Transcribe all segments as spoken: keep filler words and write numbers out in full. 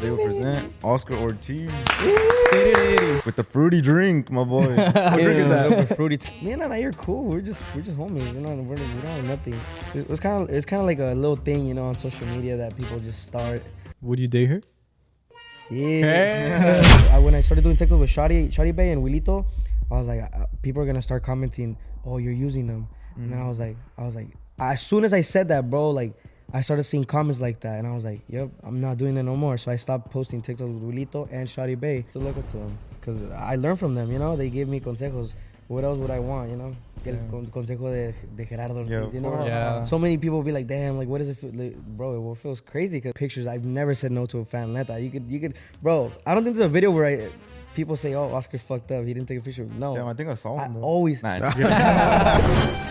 Today we present Oscar Ortiz with the fruity drink, my boy. What drink is that? Fruity. T- Me and Nana, you're cool. We're just we're just homies. We're not we're, we're not nothing. It was kind of it's kind of like a little thing, you know, on social media that people just start. Would you date her? Yeah. I, when I started doing TikTok with Shadi, Shadi Bay and Wilito, I was like, uh, people are gonna start commenting, "Oh, you're using them," mm. and then I was like, I was like, as soon as I said that, bro, like. I started seeing comments like that, and I was like, yep, I'm not doing it no more. So I stopped posting TikTok with Wilito and Shadi Bay to look up to them. Because I learned from them, you know? They gave me consejos. What else would I want, you know? El Yeah. con- consejo de, de Gerardo. Yeah, you know? yeah. So many people be like, damn, like, what does it feel like? Bro, it feels crazy. Because pictures, I've never said no to a fan. Neta, you could, you could, bro, I don't think there's a video where I, people say, oh, Oscar's fucked up. He didn't take a picture. No. Damn, I think I saw I him. though. always. Nah, just kidding.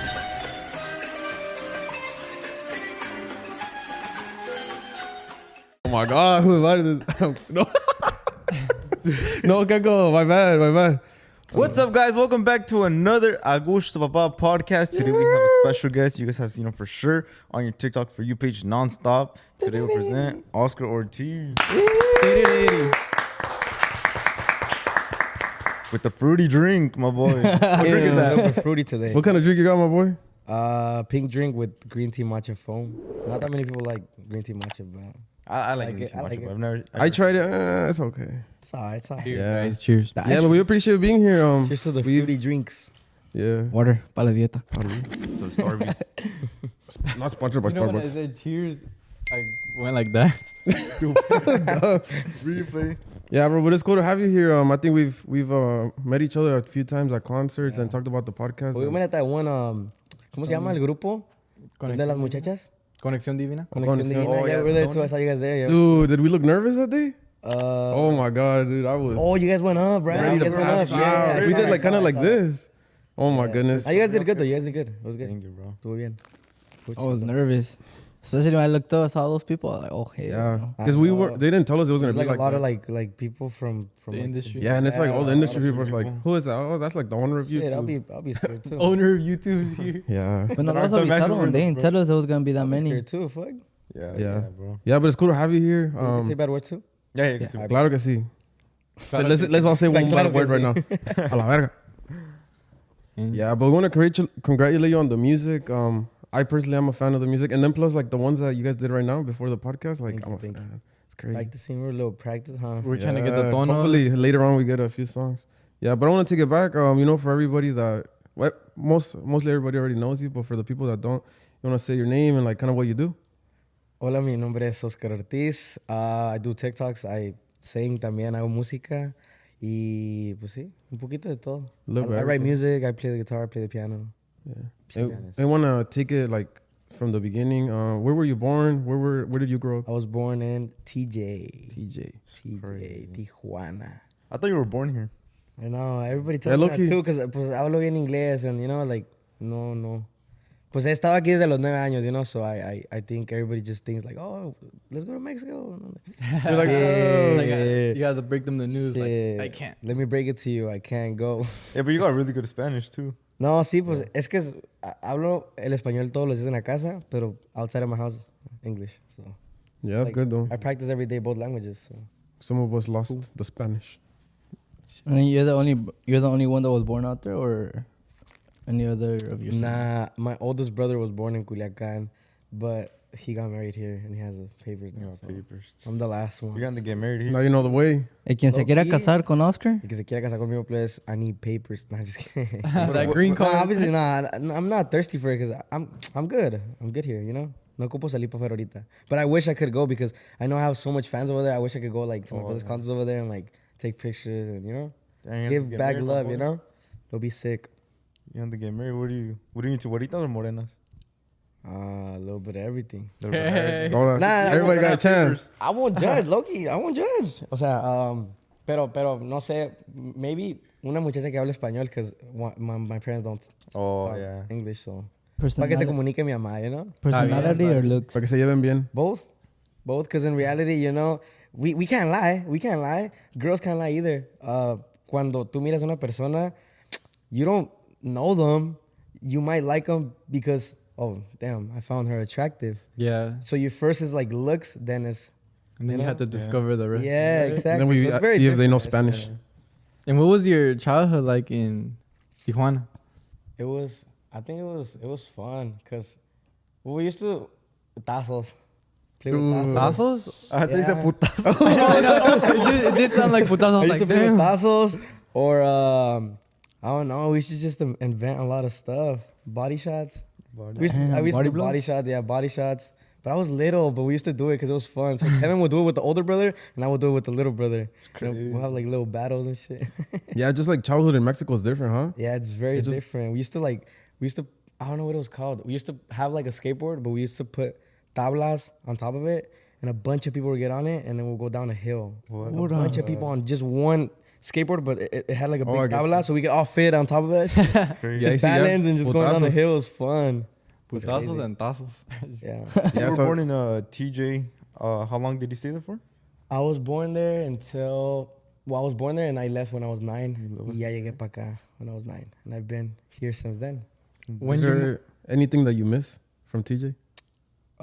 Oh my God, who invited this? No, no, Keko, my bad, my bad. What's up, guys? Welcome back to another Agusto Papa podcast. Today we have a special guest. You guys have seen him for sure on your TikTok For You page nonstop. Today we present Oscar Ortiz with the fruity drink, my boy. What drink is that? Fruity today. What kind of drink you got, my boy? Uh, pink drink with green tea matcha foam. Not that many people like green tea matcha, but I, I like, like green it. tea I like matcha, it. but I've never. I tried it. Uh, it's okay. it's alright. It's alright. Cheers, Yeah. guys. Cheers. Yeah, but we appreciate you being here. Um, Cheers to the we've- fruity drinks. Yeah. Water para la dieta. So Starbucks. Not sponsored by You know when I Starbucks. said cheers, I went like that. Replay. Yeah, bro, but it's cool to have you here. Um, I think we've we've uh, met each other a few times at concerts and talked about the podcast. We and- met at that one. Um, ¿Cómo se llama el grupo? El de las muchachas. Conexión Divina. Conexión Conexión. Divina. Oh, yeah, yeah, we're there Sony. too. I saw you guys there. Yeah. Dude, did we look nervous that day? Uh, Oh my God, dude, I was oh, you guys went up, right? ready you to guys went up. pass Yeah, out. yeah, I We saw did it, like I kind saw of it, like I saw it. this. Oh my Yeah. goodness. Ah, you guys did good though. You guys did good. It was good. Thank you, bro. Estuvo bien. I was nervous, especially when I looked up, saw those people. I was like, oh, hey, Yeah, I because we know. were. They didn't tell us it was gonna There's be like like, a lot that. of like like people from from The like, industry. Yeah, and it's like all the Yeah, industry a lot of people are like, people. who is that? Oh, that's like the owner of YouTube. Shit, I'll be I'll be scared too. Owner of YouTube is here. Yeah. But no, But also the masses avisaron. were They didn't bro. tell us there was gonna be that I'll be many. scared too. Fuck. Yeah, Yeah. yeah, bro. Yeah, but it's cool to have you here. Um, Um, say bad words too. Yeah, yeah, you can see. claro que sí. Claro let's, que let's all say Like, one claro bad word que right sí. now. A la verga. Yeah, but we want to congratu- congratulate you on the music. Um, I personally am a fan of the music, and then plus like the ones that you guys did right now before the podcast. Like, Thank I'm you, a thank fan. It's crazy. Practicing, we're a little practice, huh? We're trying to get the Yeah, tono. Hopefully later on we get a few songs. Yeah, but I want to take it back. Um, you know, for everybody that well, most mostly everybody already knows you, but for the people that don't, you want to say your name and like kind of what you do. Hola, mi nombre es Oscar Ortiz. Uh, I do TikToks. I sing también, hago música. Y pues sí, un poquito de todo. I, Little bit I write everything. music, I play the guitar, I play the piano. Yeah. And I want to take it like from the beginning. Uh, where were you born? Where were where did you grow up? I was born in T J. T J. T J, Crazy. Tijuana. I thought you were born here. I know, everybody Yeah, tells me low-key. that too, because pues, hablo bien inglés and, you know, like, no, no. Pues he estado aquí desde los nueve años, you know, so I, I, I think everybody just thinks like, oh, let's go to Mexico. You're like, oh. Like, uh, you have to break them the news. Shit. Like, I can't. Let me break it to you, I can't go. Yeah, but you got really good Spanish too. No, sí, pues es que es- ha- hablo el español todos los días en la casa, pero outside of my house, English. So Yeah, that's like, good though. I practice every day both languages. So Some of us lost the Spanish. And you're the only you're the only one that was born out there, or any other of your siblings? nah, my oldest brother was born in Culiacan, but he got married here and he has the papers You now. got so papers. I'm the last You're one. gonna get married here. Now you know the way. Eh, quien se quiera Low-key. casar con Oscar, Because se quiere casar conmigo, please, I need papers. Nah, just kidding. That green Nah, card. obviously, nah, I'm not thirsty for it because I'm I'm good. I'm good here, you know. No ocupo salir pa' fuera ahorita. But I wish I could go because I know I have so much fans over there. I wish I could go like to my Oh, brother's yeah. concerts over there and like take pictures and you know Damn, you have to give get back married, my love. boy. You know, it'll be sick. You have to get married. What do you? What are you into? Guaritas or morenas? Uh, a little bit of everything. Little bit of everything. All that- Nah, everybody nah, got a chance. I won't judge, Loki. I won't judge. O sea, um, pero pero no sé. Maybe una muchacha que habla español because my, my parents don't Oh talk yeah. English, so para que se personality, comunique mi mamá, you know. personality or looks. Para que se lleven bien. Both, both, because in reality, you know, we, we can't lie. We can't lie. Girls can't lie either. Uh, cuando tú miras a una persona, you don't know them. You might like them because, oh, damn, I found her attractive. Yeah. So your first is like looks, then it's And then You you had to know? discover the rest. Yeah, exactly. And then we So it's uh, very see if they know different, I Spanish. swear. And what was your childhood like in Tijuana? It was. I think it was. It was fun because we used to tazos. Play with Ooh. tazos. Tazos? I think it's a Yeah. putazo. it, did, it did sound like putazos. I used Like, to play with damn. tazos, or um, I don't know. We should just um, invent a lot of stuff. Body shots. We used to, I Damn, used to body do blows? body shots. Yeah, body shots. But I was little, but we used to do it because it was fun. So Kevin would do it with the older brother, and I would do it with the little brother. You know, we'll have like little battles and shit. Yeah, just like childhood in Mexico is different, huh? Yeah, it's very It's just- different. We used to like, we used to, I don't know what it was called. We used to have like a skateboard, but we used to put tablas on top of it, and a bunch of people would get on it, and then we'll go down a hill. What? Like a bunch of people on just one skateboard, but it, it had like a Oh, I big get tabla, so we could all fit on top of it. Just Crazy. Yeah, you see, yeah, balance and just going down the putazos. hill was fun. It's Putazos crazy. and tazos. Yeah. You Yeah, were so- born in uh, T J. Uh, how long did you stay there for? I was born there until, well, I was born there and I left when I was nine. Y ya llegué pa acá when I was nine. And I've been here since then. When is you there anything that you miss from T J? Uh,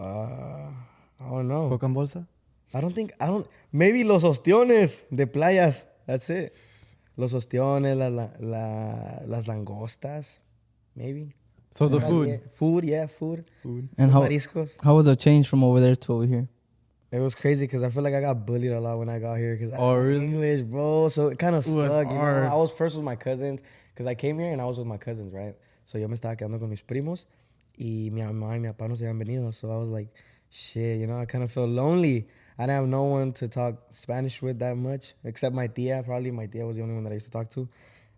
I don't know. Coca en bolsa? I don't think, I don't, maybe los ostiones de playas. That's it. Los ostiones, la, la, la, las langostas, maybe. So the Yeah, food. yeah. Food, yeah, food. And how Mariscos. how was the change from over there to over here? It was crazy because I feel like I got bullied a lot when I got here because I Oh, speak really? English, bro. So it kind of Ooh, it's sucked. You know? hard. I was first with my cousins because I came here and I was with my cousins, right? So yo me estaba quedando con mis primos y mi mamá y mi papá no se habían venido. So I was like, shit, you know, I kind of felt lonely. I didn't have no one to talk Spanish with that much except my tia. Probably my tia was the only one that I used to talk to.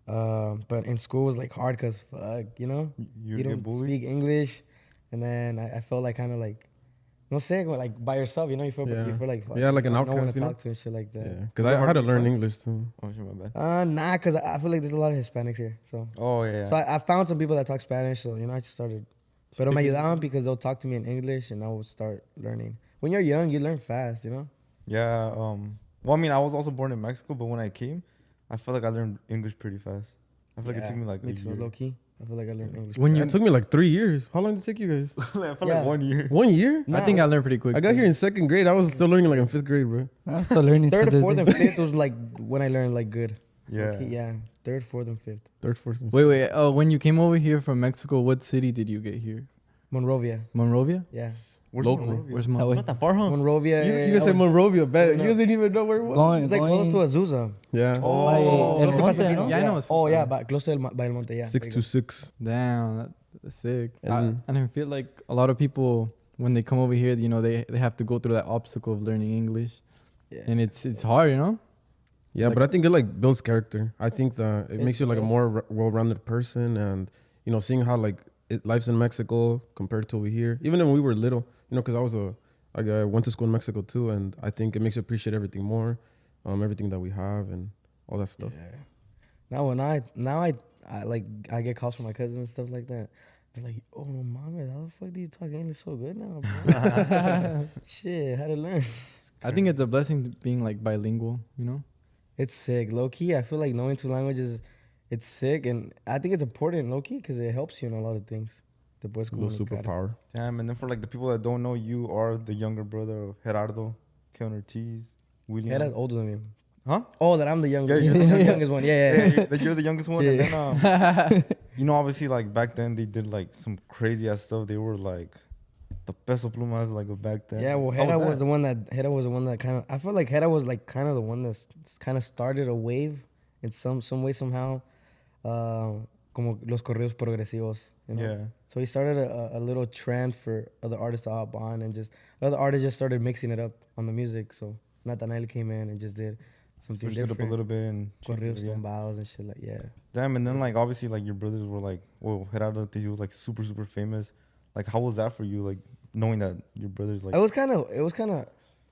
Um, but in school it was like hard because fuck, you know, You you get don't bullied? speak English, and then I, I felt like kind of like, no sé, like by yourself, you know, you feel Yeah. you feel like fuck, Yeah, like an no one outcast, to you know? talk to and shit like Yeah, that. because Is it I hard had to to learn find? English too. Oh, shit, my bad. Uh, nah, cause I I feel like there's a lot of Hispanics here, so Oh, yeah. so I, I found some people that talk Spanish, so you know I just started. Pero me ayudaban because they'll talk to me in English, and I would start learning. When you're young, you learn fast, you know. yeah. Um. Well, I mean, I was also born in Mexico, but when I came, I felt like I learned English pretty fast. I feel like it took me like me a too, year. low key. I feel like I learned English. When Yeah, you, it took me like three years. How long did it take you guys? I felt Yeah. like one year. One year? I think I learned pretty quick. I got too. here in second grade. I was still learning like in fifth grade, bro. I'm still learning. Third, to this fourth, day. and fifth was like when I learned like good. Yeah. Okay, yeah. Third, fourth, and fifth. Third, fourth. and Wait, wait. Oh, when you came over here from Mexico, what city did you get here? Monrovia. Monrovia? Yeah. Where's Local. Monrovia? Where's That Mon? way. Not that far, huh? Monrovia. You, eh, you guys I said was- Monrovia, bet. No. You guys didn't even know where it was. Going, It's like going, close to Azusa. Yeah. Oh, By El Close to Monte, Pasadena. ¿no? Yeah, I know Oh Azusa. yeah, but close to El, Mo- by El Monte. Yeah. Six there to you six. Damn, that, that's sick. I, And- I didn't feel like a lot of people when they come over here, you know, they, they have to go through that obstacle of learning English, go. Yeah. and it's it's hard, you know. Yeah, Like- but I think it like builds character. I think that it It makes you like a does. more r- well-rounded person, and you know, seeing how like it, life's in Mexico compared to over here. Even when we were little, you know, because I was a like I went to school in Mexico too, and I think it makes you appreciate everything more, um, everything that we have and all that stuff. Yeah. Now when I now I, I like I get calls from my cousins and stuff like that. They're like, oh no, mama, how the fuck do you talk English so good now, bro? Shit, how to learn? I think it's a blessing being like bilingual, you know. It's sick, low key. I feel like knowing two languages, it's sick, and I think it's important, low key, because it helps you in a lot of things. Te puedes A little comunicar. superpower. Damn, and then for like the people that don't know, you are the younger brother of Gerardo, Kevin Ortiz, William. Yeah, that's older than me. Huh? Oh, that I'm the younger, Yeah, you're the the- youngest one. Yeah, yeah. Yeah, yeah. you're, that you're the youngest one. And then, um, you know, obviously, like back then, they did like some crazy ass stuff. They were like the peso plumas, like of back then. Yeah, well, How Hera was, that? the one that Hera was the one that kind of. I feel like Hera was like kind of the one that kind of started a wave in some some way somehow, uh, como los corridos progresivos. You know? Yeah. So he started a, a little trend for other artists to hop on, and just other artists just started mixing it up on the music. So Nathanael came in and just did something Switched it up a different. little bit and changed Corridos it, yeah. tumbados and shit like yeah. Damn, and then like obviously like your brothers were like, well, Gerardo, he was like super super famous. Like, how was that for you? Like knowing that your brothers like. It was kind of. It was kind of.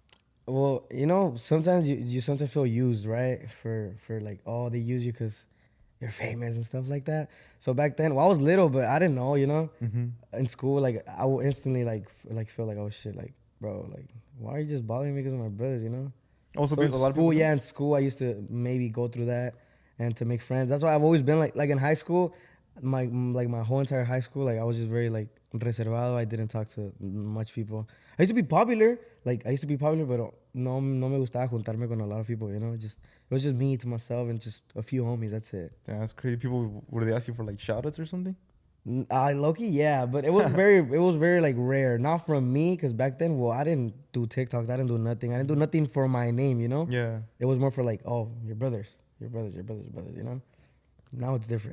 Well, you know, sometimes you, you sometimes feel used, right? For for like, oh, they use you because you're famous and stuff like that. So back then, well, I was little, but I didn't know, you know. Mhm. In school, like I would instantly like f- like feel like, oh shit, like bro, like why are you just bothering me because of my brothers, you know? Also, So a in lot of school, people. yeah, in school, I used to maybe go through that and to make friends. That's why I've always been like, like in high school, my like my whole entire high school, like I was just very like reservado. I didn't talk to much people. I used to be popular, like I used to be popular, but uh, no, no me gustaba juntarme con a lot of people, you know. Just it was just me to myself and just a few homies. That's it. Damn, that's crazy. People would they ask you for like shout outs or something? N- I Loki, yeah, but it was very, it was very like rare. Not from me, cause back then, well, I didn't do TikToks. I didn't do nothing. I didn't do nothing for my name, you know. Yeah. It was more for like, oh, your brothers, your brothers, your brothers, your brothers, you know. Now it's different.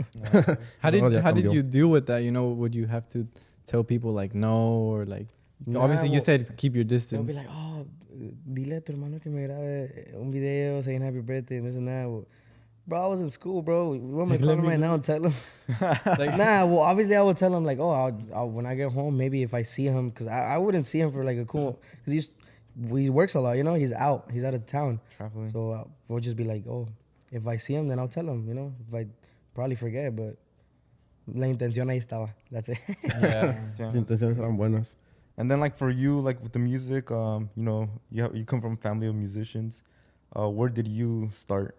How did No, ya how did cambió. you deal with that? You know, would you have to tell people like no or like? Nah, obviously, you well, said keep your They'll distance. be like, oh, dile a tu hermano que me grabe un video saying happy birthday and this and that. Well, bro, I was in school, bro. You want me to call him right now and tell him? Like, Nah, well, obviously I would tell him like, oh, I'll, I'll, when I get home, maybe if I see him, because I, I wouldn't see him for like a cool, because he's he works a lot, you know. He's out, he's out of town, Traveling. so uh, we'll just be like, oh, if I see him, then I'll tell him, you know. If I probably forget, but la intención ahí estaba. That's it. yeah. Damn. Las intenciones eran buenas. And then like for you, like with the music, um, you know, you have, you come from a family of musicians. Uh, where did you start?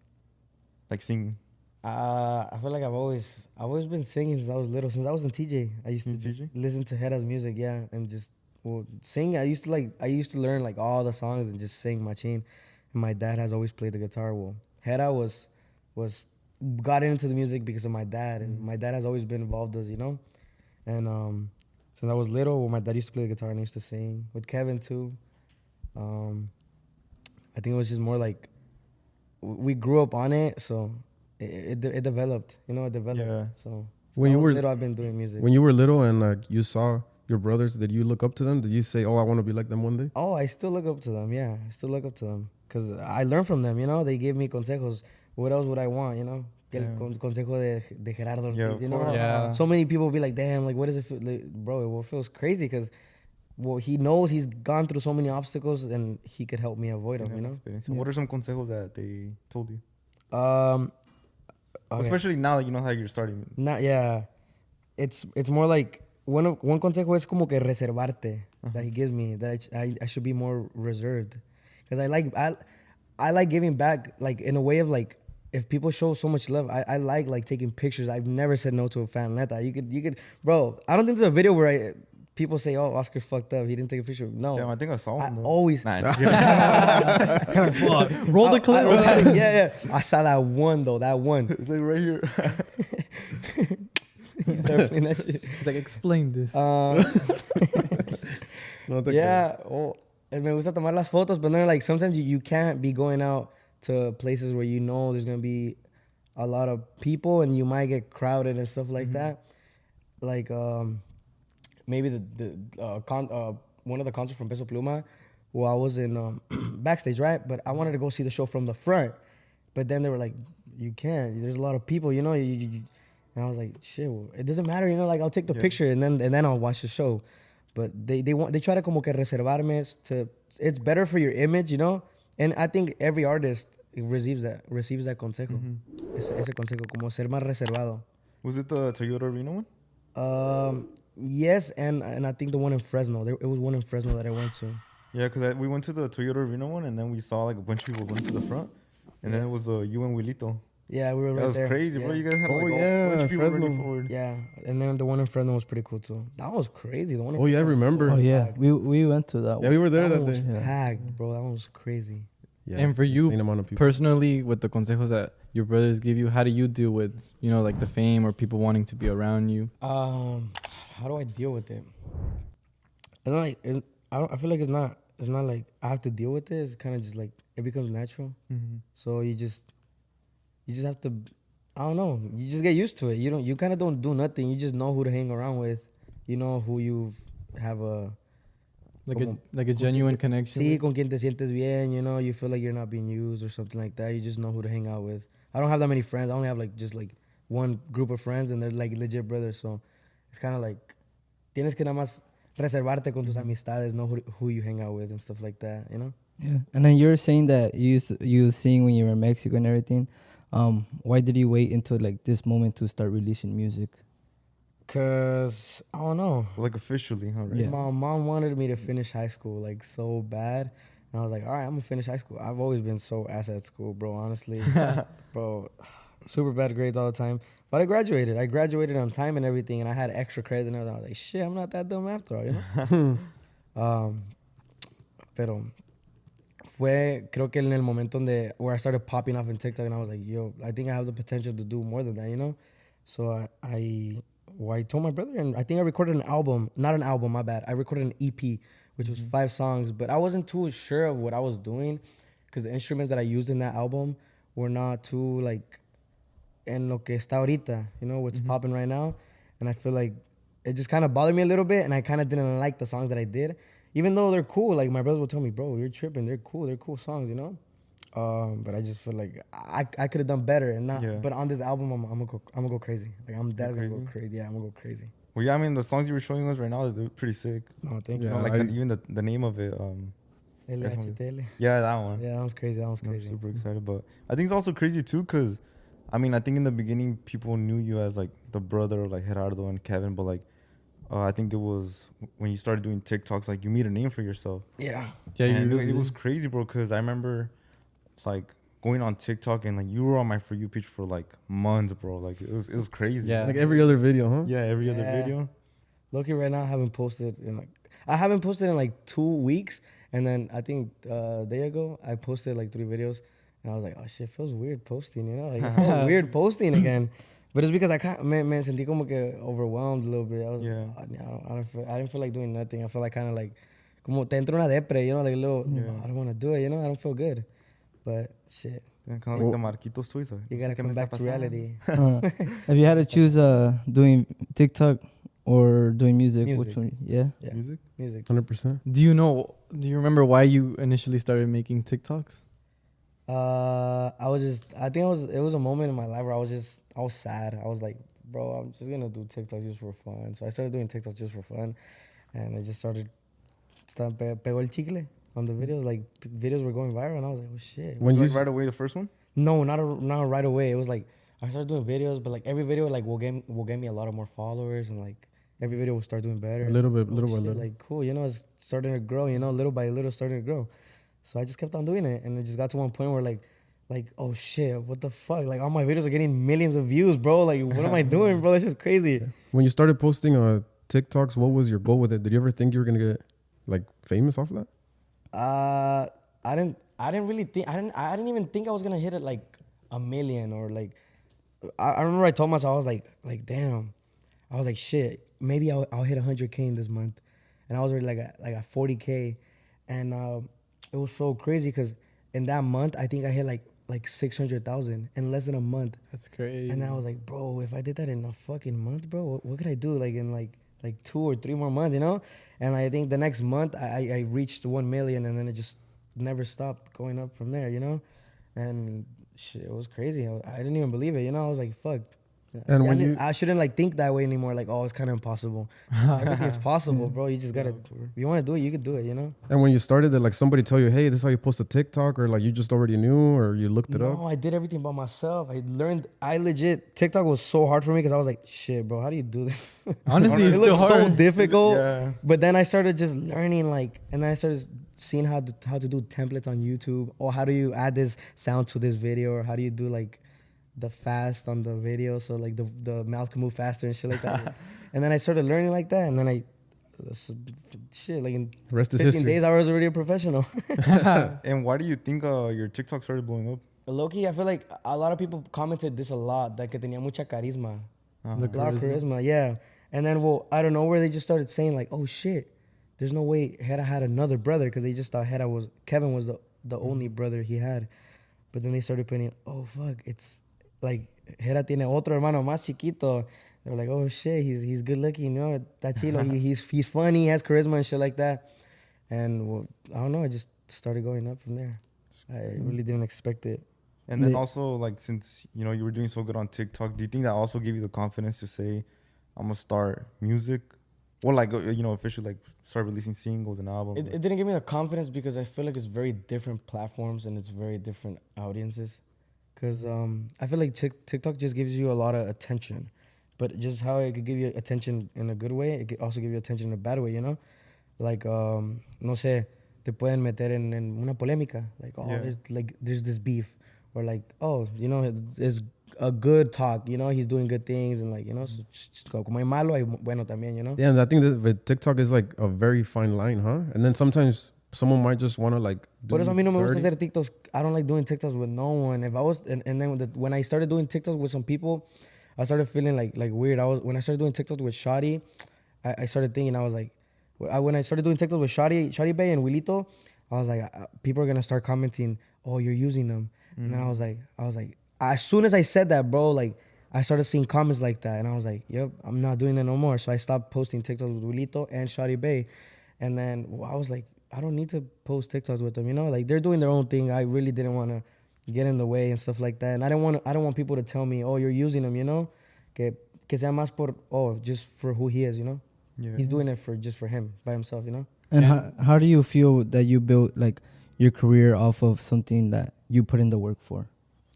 Like singing? Uh, I feel like I've always I've always been singing since I was little. Since I was in T J, I used to In just T J? listen to Heda's music, yeah, and just well sing. I used to like I used to learn like all the songs and just sing my chain. And my dad has always played the guitar. Well, Heda was was got into the music because of my dad, and my dad has always been involved as you know. And um, since I was little, well, my dad used to play the guitar and I used to sing with Kevin too. Um, I think it was just more like w- we grew up on it, so it it, de- it developed. You know, it developed. Yeah. So When since you I was were- little, I've been doing music. When you were little and like you saw your brothers, did you look up to them? Did you say, "Oh, I want to be like them one day"? Oh, I still look up to them. Yeah, I still look up to them because I learned from them. You know, they gave me consejos. What else would I want? You know, el Yeah. con- consejo de, de Gerardo. Yeah, Ortiz, of you know, course. Yeah. so many people be like, "Damn, like what does it feel, like, bro? Well, it feels crazy because, well, he knows he's gone through so many obstacles and he could help me avoid them. Yeah, You know, experience. What are some consejos that they told you? um, okay. Especially now that you know how you're starting. Not yeah. It's it's more like one of one consejo es como que reservarte that he gives me that I, sh- I, I should be more reserved because I like I I like giving back like in a way of like if people show so much love I, I like like taking pictures. I've never said no to a fan. Neta, you could you could bro. I don't think there's a video where I people say oh Oscar fucked up he didn't take a picture. No, Damn, I think I saw I one. though. always Nah, just kidding. Roll the I- clip. I- yeah yeah. I saw that one though. That one. It's like right here. He's definitely that shit. It's like explain this. Uh, No te yeah, oh, and me gusta tomar las fotos, but then like sometimes you, you can't be going out to places where you know there's gonna be a lot of people and you might get crowded and stuff like that. Like um, maybe the the uh, con- uh, one of the concerts from Peso Pluma, well, I was in um, backstage, right? But I wanted to go see the show from the front, but then they were like, you can't. There's a lot of people, you know. You, you, you- and I was like, shit, well, it doesn't matter, you know. Like I'll take the Yeah. picture and then and then I'll watch the show. But they they want they try to como que reservarme to. It's better for your image, you know. And I think every artist receives that receives that consejo. Ese, ese consejo como ser más reservado. Was it the Toyota Arena one? Um, yes, and and I think the one in Fresno. There, it was one in Fresno that I went to. Yeah, because we went to the Toyota Arena one, and then we saw like a bunch of people going to the front, and then it was uh, you and Wilito. Yeah, we were right That was there. crazy, yeah. bro. You guys had Oh, like a yeah, bunch of people running Fresno. forward. Yeah, and then the one in Fresno was pretty cool too. That was crazy. The one. In Oh, yeah, I Fresno was remember. Oh so yeah, packed. we we went to that. Yeah, we were there that that one was day. Yeah. packed, bro. That one was crazy. Yeah, And for it's you insane amount of people. personally, with the consejos that your brothers give you, how do you deal with, you know, like the fame or people wanting to be around you? Um, how do I deal with it? It's not like it's, I don't. I feel like it's not. It's not like I have to deal with it. It's kind of just like it becomes natural. Mm-hmm. So you just, you just have to. I don't know. You just get used to it. You don't. You kind of don't do nothing. You just know who to hang around with. You know who you have a. Like a Como- like a genuine connection. Sí, with? con quien te sientes bien. You know, you feel like you're not being used or something like that. You just know who to hang out with. I don't have that many friends. I only have like just like one group of friends, and they're like legit brothers. So it's kind of like tienes que nada más reservarte con tus amistades, know who, who you hang out with and stuff like that. You know. Yeah, and then you were saying that you used, you sing when you were in Mexico and everything. Um, why did you wait until like this moment to start releasing music? Cause I don't know. Like officially, huh? Right? Yeah. My mom wanted me to finish high school like so bad. And I was like, all right, I'm gonna finish high school. I've always been so ass at school, bro, honestly. Bro, super bad grades all the time. But I graduated. I graduated on time and everything, and I had extra credits and everything. I was like, shit, I'm not that dumb after all, you know? um, pero fue, creo que en el momento donde, where I started popping off in TikTok, and I was like, yo, I think I have the potential to do more than that, you know? So I, I, well, I told my brother, and I think I recorded an album, not an album, my bad. I recorded an E P, which was five songs, but I wasn't too sure of what I was doing because the instruments that I used in that album were not too, like, en lo que está ahorita, you know, what's popping right now. And I feel like it just kind of bothered me a little bit, and I kind of didn't like the songs that I did. Even though they're cool, like my brother would tell me, bro, you're tripping. They're cool. They're cool songs, you know. Um, but I just feel like I I could have done better, and not. Yeah. But on this album, I'm, I'm gonna go I'm gonna go crazy. Like I'm that's gonna go crazy? crazy. Yeah, I'm gonna go crazy. Well, yeah, I mean, the songs you were showing us right now, they're pretty sick. No, thank You Yeah, know, like I- the, even the, the name of it. Um, you. L H T L. yeah, that one. Yeah, that was crazy. That was I'm crazy. super excited, but I think it's also crazy too, cause I mean, I think in the beginning people knew you as like the brother of like Gerardo and Kevin, but like uh, I think it was when you started doing TikToks, like you made a name for yourself. Yeah. Yeah, you and it, really it was did. crazy, bro, cause I remember like going on TikTok and like you were on my For You page for like months, bro. Like it was it was crazy. Yeah. Like every other video, huh? Yeah, every other Yeah. video. Loki right now I haven't posted in like I haven't posted in like two weeks, and then I think uh, a day ago I posted like three videos, and I was like, oh shit, feels weird posting, you know, like it feels weird posting again. But it's because I can't, man, man, sentí como que overwhelmed a little bit. I was, Yeah. I, I, don't, I, don't feel, I didn't feel like doing nothing. I felt like kind of like, como te entra una depre, you know, like a little, Yeah. I don't want to do it, you know, I don't feel good. But shit, Yeah, kind of like the Marquitos tweets. like, you no sé gotta qué me come está back to pasando. reality. Uh, if you had to choose uh doing TikTok or doing music, which Music. one? Yeah. Yeah, Music. music. Hundred percent. Do you know? Do you remember why you initially started making TikToks? Uh, I was just, I think it was, it was a moment in my life where I was just, I was sad. I was like, bro, I'm just gonna do TikTok just for fun. So I started doing TikTok just for fun, and I just started, started pe- pegó el chicle on the videos. Like p- videos were going viral, and I was like, oh shit. When Like you right away, the first one. No, not a, not right away. It was like I started doing videos, but like every video like will get will get me a lot of more followers, and like every video will start doing better. A little bit, Oh, little by shit, little. Like cool, you know, it's starting to grow. You know, little by little, starting to grow. So I just kept on doing it, and it just got to one point where like, like oh shit, what the fuck? Like all my videos are getting millions of views, bro. Like what am I doing, bro? That's just crazy. when you started posting uh TikToks, what was your goal with it? Did you ever think you were gonna get like famous off of that? Uh, I didn't. I didn't really think. I didn't. I didn't even think I was gonna hit it like a million or like. I, I remember I told myself I was like, like damn, I was like shit. Maybe I'll, I'll hit one hundred K in this month, and I was already like at, like at forty K, and uh, it was so crazy because in that month I think I hit like like six hundred thousand in less than a month, That's crazy. and then I was like, bro, if I did that in a fucking month, bro, what, what could I do like in like like two or three more months, you know? And I think the next month I, I I reached one million, and then it just never stopped going up from there, you know? And shit, it was crazy. I, I didn't even believe it, you know? I was like, fuck. And I, when didn't- you- I shouldn't like think that way anymore. Like, oh, it's kind of impossible. Everything's possible, bro. You just gotta. If you want to do it, you could do it. You know. And when you started, did like somebody tell you, "Hey, this is how you post a TikTok," or like you just already knew, or you looked it No, up? I did everything by myself. I learned. I legit TikTok was so hard for me because I was like, shit, bro, how do you do this? Honestly, it it's looks still so hard. difficult. Yeah. But then I started just learning, like, and then I started seeing how to, how to do templates on YouTube, or how do you add this sound to this video, or how do you do like the fast on the video, so like the the mouth can move faster and shit like that. And then I started learning like that, and then I, shit, like in The rest is fifteen history. days, I was already a professional. And why do you think uh, your TikTok started blowing up? Loki, I feel like a lot of people commented this a lot, that que tenía mucha carisma. Uh-huh. The A lot of charisma. charisma, yeah. And then, well, I don't know where they just started saying like, "Oh shit, there's no way Hera had another brother," because they just thought Hera was Kevin was the the only brother he had. But then they started putting, "Oh fuck, it's like Hera tiene otro hermano más chiquito." They were like, "Oh shit, he's he's good looking, you know, está chilo. he, he's he's funny, he has charisma and shit like that." And well, I don't know, I just started going up from there. I really didn't expect it. And then Yeah. also, like, since you know you were doing so good on TikTok, do you think that also gave you the confidence to say, "I'm gonna start music," or like uh, you know officially like start releasing singles and albums? It, it didn't give me the confidence because I feel like it's very different platforms and it's very different audiences. Cause um, I feel like Tik- TikTok just gives you a lot of attention, but just how it could give you attention in a good way, it could also give you attention in a bad way. You know, like um, no sé, te pueden meter en, en una polémica, like oh, Yeah. there's like there's this beef, or like oh, you know, it's a good talk. You know, he's doing good things, and like you know, so, como hay malo, hay bueno también. You know. Yeah, and I think that with TikTok is like a very fine line, huh? And then sometimes someone might just want to like do Por eso a mí no me gusta dirty. hacer TikToks. I don't like doing TikToks with no one. If I was, and, and then the, when I started doing TikToks with some people, I started feeling like like weird. I was when I started doing TikToks with Shotty, I, I started thinking I was like, I, when I started doing TikToks with Shotty, Shotty Bay and Wilito, I was like, uh, people are gonna start commenting, oh, you're using them, mm. and then I was like, I was like, as soon as I said that, bro, like I started seeing comments like that, and I was like, yep, I'm not doing that no more. So I stopped posting TikToks with Wilito and Shotty Bay, and then well, I was like, I don't need to post TikToks with them, you know, like they're doing their own thing. I really didn't want to get in the way and stuff like that, and I don't want I don't want people to tell me, oh, you're using them, you know, que que sea más por oh, just for who he is, you know. Yeah. He's doing it for just for him by himself, you know. And how, how do you feel that you built like your career off of something that you put in the work for?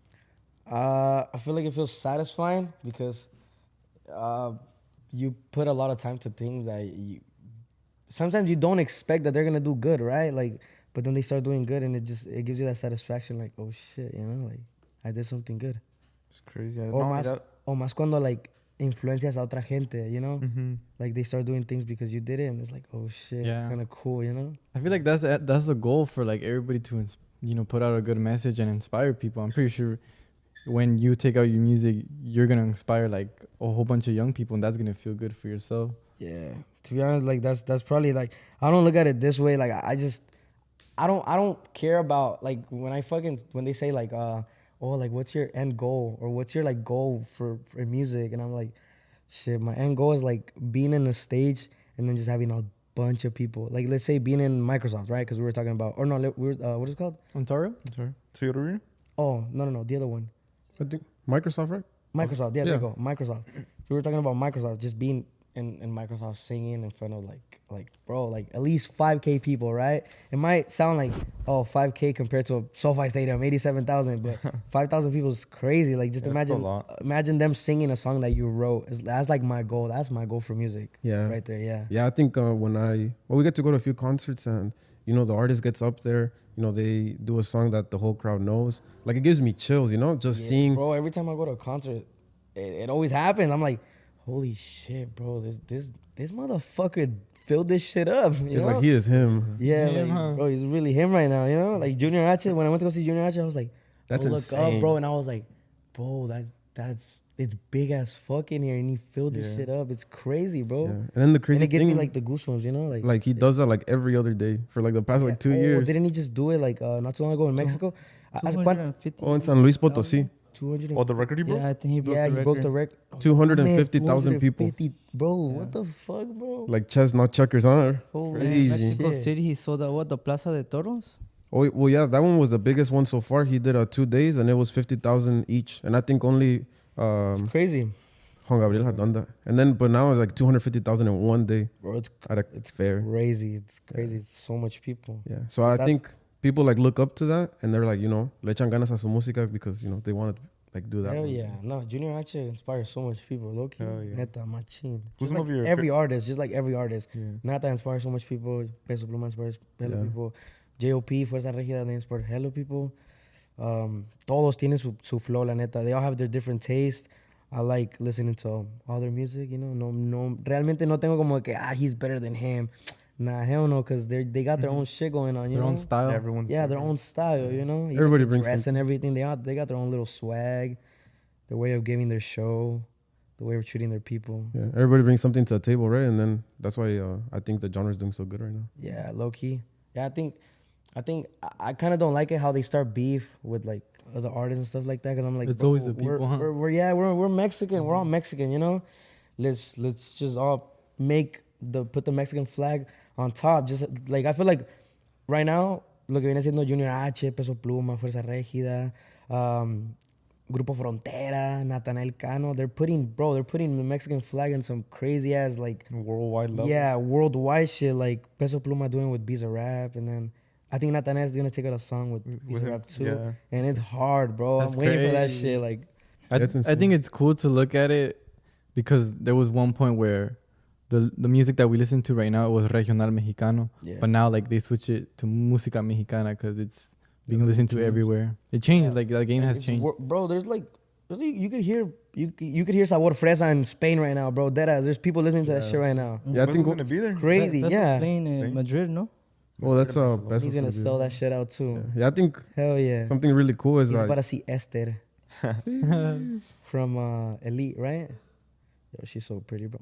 Uh, I feel like it feels satisfying because uh, you put a lot of time to things that you sometimes you don't expect that they're gonna do good, right? Like, but then they start doing good, and it just it gives you that satisfaction, like, oh shit, you know, like I did something good. It's crazy. I O know más, that. o más cuando like influencias a otra gente, you know, Mm-hmm. like they start doing things because you did it, and it's like, oh shit, Yeah. it's kind of cool, you know. I feel like that's a- that's the goal for like everybody to ins- you know put out a good message and inspire people. I'm pretty sure when you take out your music, you're gonna inspire like a whole bunch of young people, and that's gonna feel good for yourself. Yeah, to be honest, like that's that's probably like I don't look at it this way. Like I, I just I don't I don't care about like when I fucking when they say like uh oh like what's your end goal or what's your like goal for for music, and I'm like shit, my end goal is like being in a stage and then just having a bunch of people, like let's say being in Microsoft, right? Because we were talking about or no we were uh, what is it called? Ontario? I'm sorry. Toyota Arena? Oh no no no the other one. I think Microsoft, right? Microsoft, yeah, there Yeah. you go. Microsoft. So we were talking about Microsoft, just being in, in Microsoft singing in front of like, like, bro, like at least five K people, right? It might sound like, oh, five K compared to a SoFi Stadium, eighty-seven thousand, but five thousand people is crazy. Like, just Yeah, that's imagine, a lot. imagine them singing a song that you wrote. It's, that's like my goal. That's my goal for music. Yeah. Right there, yeah. Yeah, I think uh, when I well, we get to go to a few concerts and you know the artist gets up there, you know they do a song that the whole crowd knows. Like it gives me chills, you know, just Yeah, seeing. bro, every time I go to a concert, it, it always happens. I'm like, holy shit, bro, this this this motherfucker filled this shit up. You It's know? like he is him. Yeah, Him, like, huh? bro, he's really him right now, you know? Like Junior H, when I went to go see Junior H, I was like, That's oh, look insane. up, bro. And I was like, bro, that's, that's, it's big as fuck in here. And he filled this Yeah. shit up. It's crazy, bro. Yeah. And then the crazy And it gives thing, me like the goosebumps, you know? Like, like he does that like every other day for like the past like two oh, years. Didn't he just do it like uh, not too long ago in Mexico? I- I- two cuan- hundred fifty Oh, in San Luis Potosí, two hundred. Oh, the record he broke? Yeah, I think he broke Yeah, the he record. broke the record. two hundred fifty thousand people. Bro, what the fuck, bro? Like chess, not checkers, huh? Holy Yeah, Crazy. Mexico shit. City, he sold out what, the Plaza de Toros? Oh well, yeah, that one was the biggest one so far. He did uh, two days and it was fifty thousand each, and I think only um, Crazy. Juan Gabriel had done that. And then, but now it's like two hundred fifty thousand in one day Bro, it's at a It's fair. crazy. It's crazy. It's so much people. Yeah. So I That's- think people like look up to that and they're like, you know, le echan ganas a su música because you know they want to like do that. Hell one. yeah. No, Junior H inspires so much people. Low key. Hell yeah. Neta, machine. Who's Just some like of your every cri- artist, just like every artist. Yeah. Nata inspires so much people. Peso Pluma inspires hella Yeah. people. J O P, Fuerza Regida, they inspire hella people. Um, todos tienen su, su flow, la neta. They all have their different taste. I like listening to all their music, you know. No, no, realmente no tengo como que, ah, he's better than him. Nah, hell no, because they they got their own shit going on, you Their know. own style. Yeah, everyone's Yeah, their different. own style, you know. Even Everybody the brings dress something. and everything. They got they got their own little swag, their way of giving their show, the way of treating their people. Yeah. Everybody brings something to the table, right? And then that's why uh, I think the genre is doing so good right now. Yeah, low key. Yeah, I think, I think I, I kind of don't like it how they start beef with like other artists and stuff like that. Cause I'm like, It's bro, always the we're, people, huh? we're, we're yeah, we're we're Mexican. We're all Mexican, you know. Let's let's just all make the put the Mexican flag on top. Just like I feel like right now, lo que viene siendo Junior H, Peso Pluma, Fuerza Régida, um, Grupo Frontera, Natanael Cano. They're putting, bro, they're putting the Mexican flag in some crazy ass like. Worldwide level. Yeah, worldwide shit like Peso Pluma doing with Beats of Rap, and then I think Nathaniel's gonna take out a song with Beats With of him, Rap too, yeah. and it's hard, bro. That's I'm waiting for that crazy. shit. Like, I, That's I insane. think it's cool to look at it because there was one point where the the music that we listen to right now was regional mexicano, yeah, but now like they switch it to música mexicana because it's being listened to changed. everywhere. It changed, Yeah. like the game has It's changed. wor- bro. There's like, there's like- you could hear you could- you could hear Sabor Fresa in Spain right now, bro. Deadass. There's people listening to that Yeah. shit right now. Yeah, I When's think it gonna be there? Crazy, That's yeah. playing in Spain? Madrid, no? Well, that's uh, Besos best. He's gonna sell that shit out too. Yeah, I think Hell yeah. something really cool is He's like about to see Esther from uh, Elite, right? Yo, she's so pretty, bro.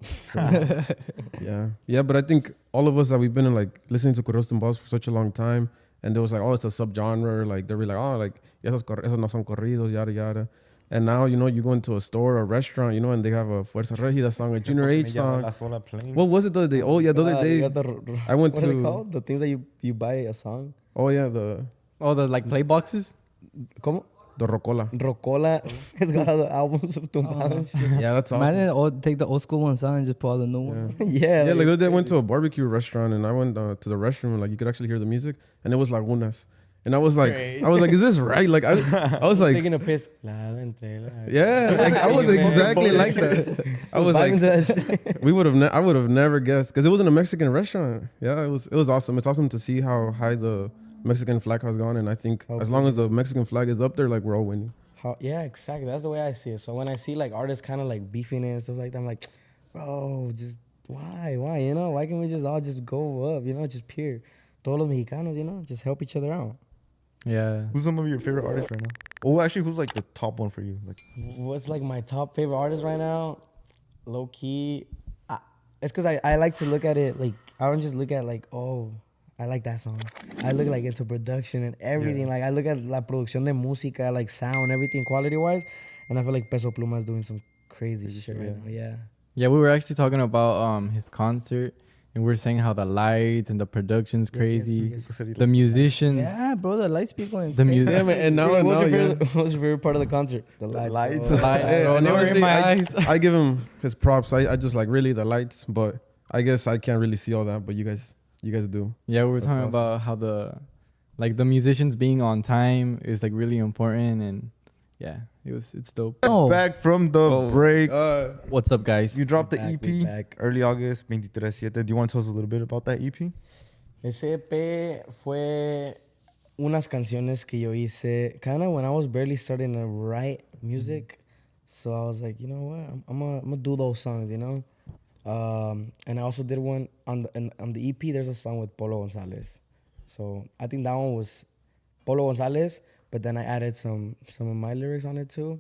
yeah, yeah. But I think all of us that we've been in like listening to Corridos Tumbados for such a long time, and there was like, oh, it's a subgenre. Like they're really like, oh, like esos, cor- esos no son corridos, yada yada. And now you know you go into a store or a restaurant, you know, and they have a Fuerza Regida song, a Junior H song. La Sola playing. What was it the other day? Oh yeah, the other Uh, you day. got the r- r- I went what are they to- called? The things that you, you buy a song. Oh yeah, the Oh, the like play boxes. ¿Cómo? the Rocola. Rocola. It's got all the albums of Tumbado and shit. Yeah, that's awesome. Imagine old, take the old school ones out and just put all the new Yeah. ones. yeah. Yeah, like the it's other day I went crazy. to a barbecue restaurant and I went uh, to the restroom and like you could actually hear the music and it was Lagunas. And I was like, Great. I was like, is this right? Like I, I was like, taking a piss. La entre la- yeah, like, I was exactly like that. I was Vibing like, to that shit. we would have, ne- I would have never guessed because it wasn't a Mexican restaurant. Yeah, it was, it was awesome. It's awesome to see how high the Mexican flag has gone, and I think How as long as the Mexican flag is up there, like we're all winning. How, yeah, exactly. That's the way I see it. So when I see like artists kind of like beefing it and stuff like that, I'm like, bro, just why, why, you know? Why can't we just all just go up, you know? Just peer. Todos los mexicanos, you know? Just help each other out. Yeah. Who's some of your favorite artists right now? Oh, actually, who's like the top one for you? Like, What's like my top favorite artist right now? Low key, I, it's because I, I like to look at it like, I don't just look at like, oh, I like that song. I look like into production and everything. Yeah. Like I look at la producción de música, like sound, everything quality wise. And I feel like Peso Pluma is doing some crazy shit right now. Yeah. Yeah, we were actually talking about um his concert, and we are saying how the lights and the production's Yes, crazy. yes, The musicians, Yeah, bro, the lights be going. the music. Yeah, man, and now, What was, now your yeah. favorite, what was your favorite part of the concert? The lights. lights. bro. Lights, Yeah, bro, and they were in honestly, my I, eyes. I give him his props. I, I just like really the lights, but I guess I can't really see all that. But you guys, you guys do. Yeah, we were That's talking awesome. about how the like the musicians being on time is like really important, and yeah, it was it's dope. Oh, Back from the Oh. break. Uh, What's up, guys? You dropped the Back, E we P back. early August, twenty-tres siete. Do you want to tell us a little bit about that E P? Ese E P fue unas canciones que yo hice kind of when I was barely starting to write music. So I was like, you know what? I'm, I'm gonna I'm gonna do those songs, you know? Um, and I also did one on the, and on the E P, there's a song with Polo Gonzalez. So I think that one was Polo Gonzalez, but then I added some some of my lyrics on it too.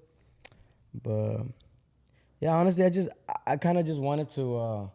But yeah, honestly, I just I, I kind of just wanted to uh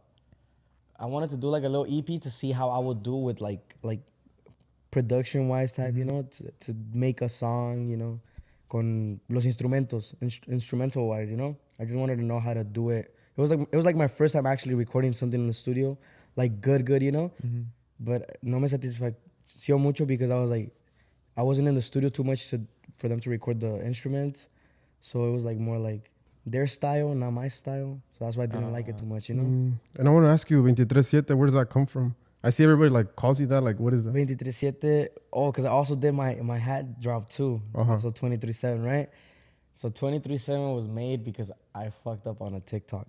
I wanted to do like a little E P to see how I would do with like like production wise type, you know, to, to make a song, you know, con los instrumentos, inst- instrumental wise, you know. I just wanted to know how to do it. It was like it was like my first time actually recording something in the studio, like good, good, you know. But no me satisfació mucho because I was like, I wasn't in the studio too much to for them to record the instruments, so it was like more like their style, not my style. So that's why I didn't like it too much, you know. mm, and I want to ask you, twenty-tres siete, where does that come from? I see everybody like calls you that. Like, what is that? twenty-tres siete. Oh, because I also did my my hat drop too. Uh-huh. So twenty-three seven, right? So twenty-three seven was made because I fucked up on a TikTok.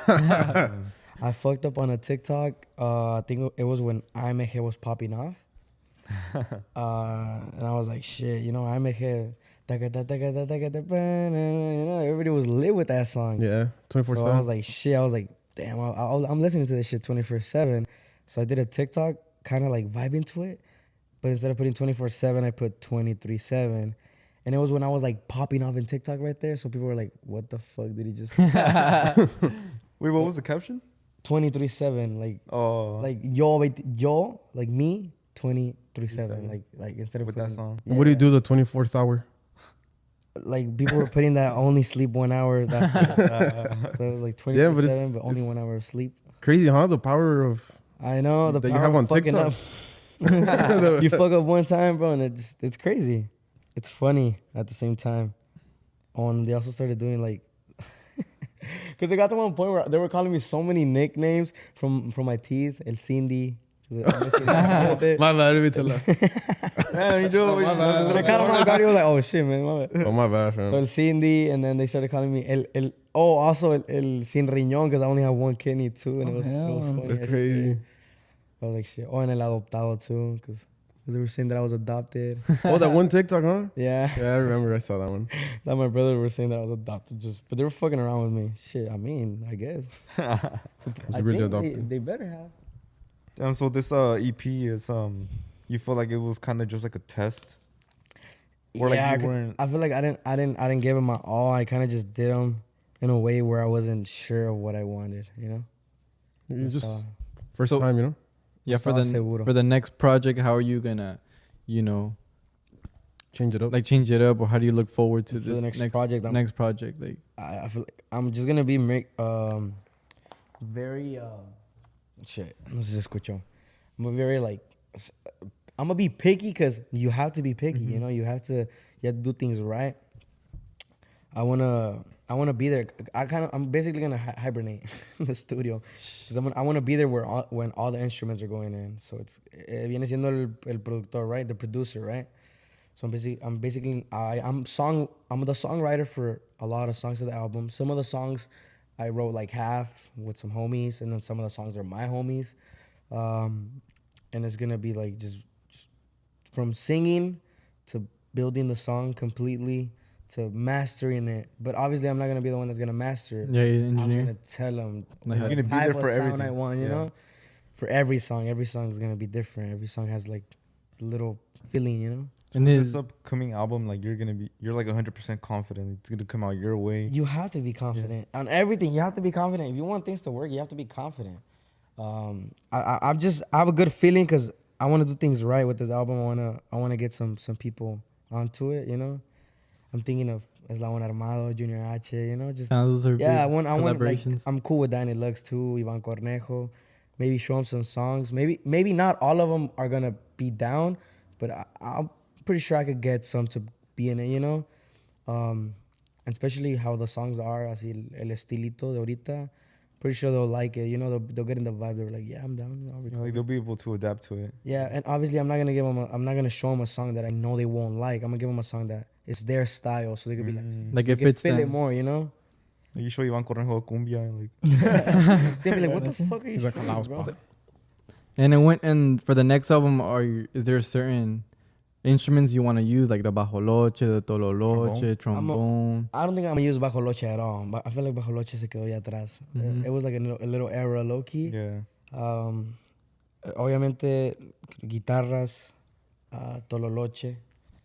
I fucked up on a TikTok. Uh, I think it was when I M G was popping off. uh, and I was like, shit, you know, I M G. taka, taka, taka, taka, taka, You know, everybody was lit with that song. Yeah, twenty-four So I was seven. like, shit. I was like, damn, I, I, I'm listening to this shit twenty-four seven. So I did a TikTok, kind of like vibing to it. But instead of putting twenty-four seven, I put twenty-three seven. And it was when I was like popping off in TikTok right there. So people were like, what the fuck did he just Wait, what was the caption? twenty-three seven? Like, Oh, like yo, wait, yo, like me, twenty-three seven. Like, like instead of with that putting- song. What do you Yeah. do the twenty-fourth hour? Like people were putting that only sleep one hour. That's so it was like twenty-four Yeah, but it's- seven, but only it's- one hour of sleep. Crazy, huh? The power of I know the that you power have of on fucking TikTok. up. You fuck up one time, bro, and it's it's crazy. It's funny at the same time. Oh, and they also started doing like, because they got to one point where they were calling me so many nicknames from from my teeth. El Cindy. My bad, me tell Yeah, you do. my bad. And I kind of forgot. He was like, oh shit, man. My bad. Oh my bad, So fam. El Cindy, and then they started calling me El El. Oh, also El, El Sin Riñón because I only have one kidney too, and it Oh, was, it hell. was funny. That's as crazy. shit. I was like, shit. Oh, and El Adoptado too, because they were saying that I was adopted. Oh, that one TikTok, huh? Yeah, Yeah, I remember. I saw that one. that my brother were saying that I was adopted, just but they were fucking around with me. Shit, I mean, I guess. So Was I he really think they, adopted? they better have. Um, so this uh E P is um you feel like it was kind of just like a test? Or like yeah, you 'cause weren't- I feel like I didn't, I didn't, I didn't give him my all. I kind of just did them in a way where I wasn't sure of what I wanted. You know. You That's just all. first So- time, you know. Yeah, for Estaba the seguro. for the next project, how are you gonna, you know, Change it up. like change it up, or how do you look forward to For this the next project, I'm- Next project, like I, I feel like I'm just gonna be make, um very uh shit. No sé si se escuchó. I'm a very like s- I'm gonna be picky because you have to be picky. You know, you have to you have to do things right. I wanna I wanna be there. I kind of I'm basically gonna hi- hibernate in the studio because I'm gonna, I wanna be there where all, when all the instruments are going in. So it's eh, viene siendo el, el productor, right? The producer, right? So I'm basically, I'm basically, I, I'm song, I'm the songwriter for a lot of songs of the album. Some of the songs I wrote like half with some homies, and then some of the songs are my homies. Um, and it's gonna be like just, just from singing to building the song completely to mastering it. But obviously, I'm not gonna be the one that's gonna master it. yeah, you're an I'm engineer. gonna tell them Like, You're gonna be type there of for sound I everything. want, you Yeah. know, for every song. Every song is gonna be different. Every song has like little feeling, you know. And This his upcoming album, like you're gonna be, you're like one hundred percent confident it's gonna come out your way. You have to be confident on everything. You have to be confident. If you want things to work, you have to be confident. Um, I, I, I'm just, I have a good feeling because I want to do things right with this album. I wanna, I wanna get some, some people onto it. You know, I'm thinking of Eslabon Armado, Junior H. You know, just sounds are yeah. I big want, I want. Like, collaborations. I'm cool with Danny Lux too, Ivan Cornejo. Maybe show him some songs. Maybe, maybe not all of them are gonna be down, but I, I'm pretty sure I could get some to be in it. You know. Um, and especially how the songs are, así el estilito de ahorita. Pretty sure they'll like it. You know, they'll, they'll get in the vibe. They're like, yeah, I'm down. I'll You know, record like it." they'll be able to adapt to it. Yeah, and obviously I'm not gonna give them. A, I'm not gonna show them a song that I know they won't like. I'm gonna give them a song that is their style, so they could be like, Mm. like they it can fits feel it them. more. You know, You show Ivan Cornejo cumbia, and like they'll be like, what the fuck are you He's like, showing, "Allow bro?" spot." And it went. And for the next album, are you, is there certain instruments you want to use, like the bajoloche, the tololoche, trombone? I don't think I'm gonna use bajo loche at all. But I feel like bajo loche se quedó ya atrás. Mhm. It was like a little, a little era low key. yeah. Um, obviamente, guitarras, uh, tololoche,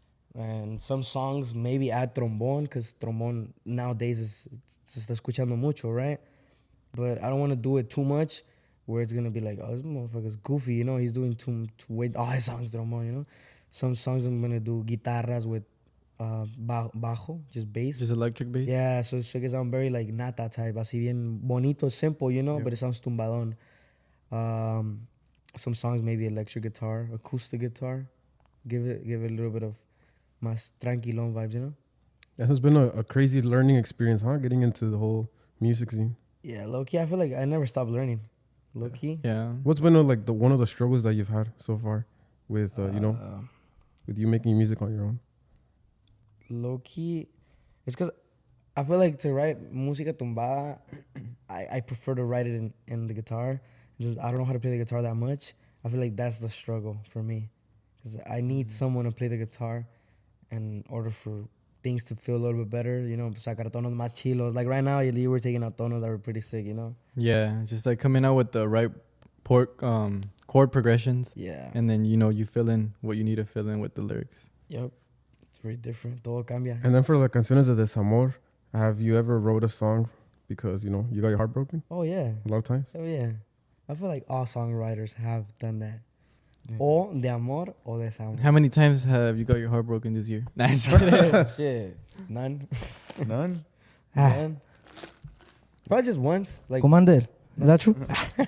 and some songs maybe add trombone because trombone nowadays is se está escuchando mucho, right? But I don't want to do it too much where it's gonna be like, oh, this motherfucker's goofy, you know? He's doing too too way. All his songs trombone, you know? Some songs I'm gonna do guitarras with uh, ba- bajo, just bass. Just electric bass. Yeah, so, so it sounds very like nata type, así bien bonito, simple, you know, Yeah. but it sounds tumbadón. Um, some songs maybe electric guitar, acoustic guitar, give it give it a little bit of más tranquilón vibes, you know. That has been a, a crazy learning experience, huh? Getting into the whole music scene. Yeah, low key, I feel like I never stopped learning. Low key, Yeah. What's been uh, like the one of the struggles that you've had so far with uh, you know Uh, with you making music on your own? low key, it's because I feel like to write música tumbada, I, I prefer to write it in, in the guitar. Just, I don't know how to play the guitar that much. I feel like that's the struggle for me. Because I need someone to play the guitar in order for things to feel a little bit better, you know, sacar tonos más chilos. Like right now, you were taking out tonos that were pretty sick, you know? Yeah. Just like coming out with the right port um chord progressions, Yeah. and then you know you fill in what you need to fill in with the lyrics. Yep. It's very different. Todo cambia. And then for the canciones de desamor, have you ever wrote a song because you know you got your heart broken Oh, yeah. a lot of times? Oh, yeah. I feel like all songwriters have done that. Yeah. O de amor o desamor. How many times have you got your heart broken this year? Nah, just kidding. Shit. None. None. None. Probably just once. Like, Commander, is that true?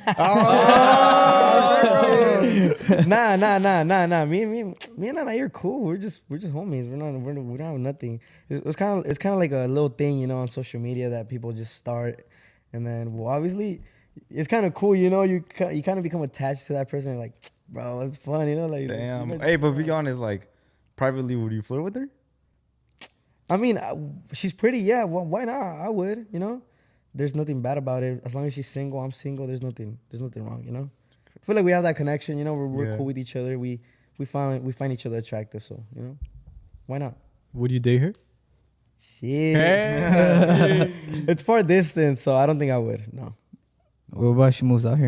nah, nah, nah, nah, nah. Me, me, me and Nana, you're cool. We're just, we're just homies. We're not, we're, we don't have nothing. It's, it's kind of, it's kind of like a little thing, you know, on social media that people just start, and then, well, obviously, it's kind of cool, you know. You, ki- you kind of become attached to that person. Like, bro, it's fun, you know. Like, Damn. you guys- Hey, but be honest, like privately, would you flirt with her? I mean, I, she's pretty. Yeah, well, why not? I would, you know. There's nothing bad about it. As long as she's single, I'm single. There's nothing. There's nothing wrong, you know. I feel like we have that connection. You know, we're, we're Yeah. cool with each other. We we find we find each other attractive. So you know, why not? Would you date her? Shit. It's far distance, so I don't think I would. No. What about she moves out here?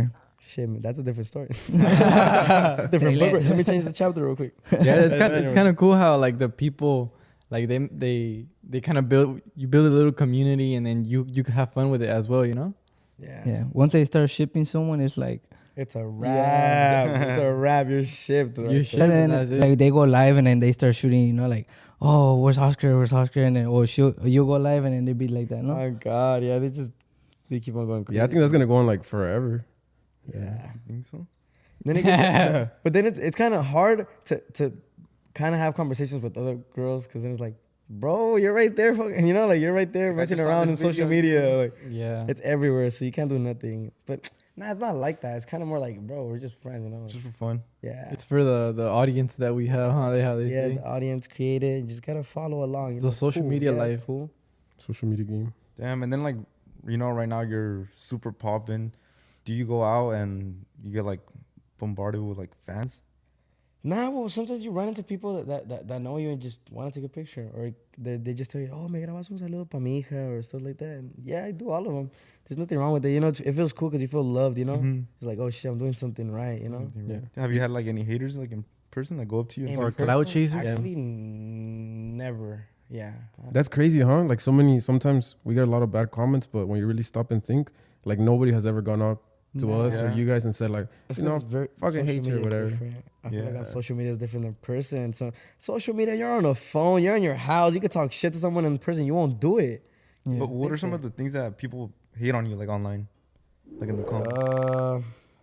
Shit, man, that's a different story. Different book. Let me change the chapter real quick. Yeah, it's kind of it's kind of cool how like the people like they they they kind of build you build a little community and then you you can have fun with it as well, you know. Yeah. Yeah. Once they start shipping someone, it's like, It's a wrap. It's a wrap. You're shipped. Right You're there. shipped. and then that's it. like they go live and then they start shooting. You know, like, oh, where's Oscar? Where's Oscar? And then oh, shoot, you go live and then they be like that. No. Oh God, yeah. They just they keep on going crazy. Yeah, I think that's gonna go on like forever. Yeah. I think so. Then it gets, but then it's it's kind of hard to to kind of have conversations with other girls because then it's like, bro, you're right there, fucking, you know, like you're right there I messing just saw around in this social video. media, like Yeah. it's everywhere, so you can't do nothing. But nah, it's not like that. It's kind of more like, bro, we're just friends, you know? Just for fun. Yeah, It's for the the audience that we have, huh? They how they yeah. say. The audience created. You just gotta follow along. You It's know? a social Cool. media Yeah, it's life. cool. Social media game. Damn, and then like, you know, right now you're super popping. Do you go out and you get like bombarded with like fans? Nah, well, sometimes you run into people that, that, that, that know you and just want to take a picture, or they they just tell you, oh, me grabas un saludo pa mi hija, or stuff like that. And yeah, I do all of them. There's nothing wrong with it. You know, it feels cool because you feel loved. You know, Mhm. it's like, oh shit, I'm doing something right. You know. Something Yeah. right. Have you had like any haters like in person that go up to you? And In Or talk- cloud person, chasers? Actually, n- never. Yeah. That's crazy, huh? Like so many. Sometimes we get a lot of bad comments, but when you really stop and think, like nobody has ever gone up to Nah. us or Yeah. you guys and said like, It's you know, 'cause it's very, fucking social hate you or media is whatever. different. I feel like on Yeah. social media is different than person. So social media, you're on a phone, you're in your house, you could talk shit to someone in person, you won't do it. Yeah. But what are some different. of the things that people hate on you like online, like in the comments? Uh,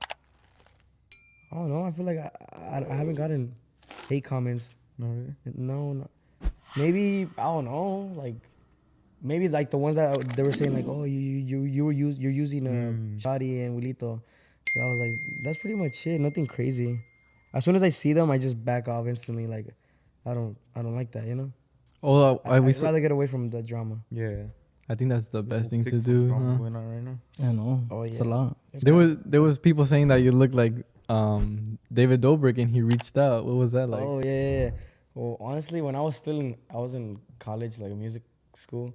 I don't know. I feel like I, I, I haven't gotten hate comments. No, really. No, no. Maybe I don't know. Like maybe like the ones that they were saying like, oh, you you you were use, you're using uh, Mm. Shadi and Wilito. But I was like, that's pretty much it. Nothing crazy. As soon as I see them, I just back off instantly. Like, I don't I don't like that. You know. Oh, I, I, we I'd saw, rather get away from the drama. Yeah. I think that's the best thing to TikTok do. drama Huh? going on right now. I know. Oh, It's yeah. a lot. It's There kinda- was there was people saying that you look like um, David Dobrik and he reached out. What was that like? Oh yeah, yeah, yeah. Well, honestly, when I was still in, I was in college, like music school.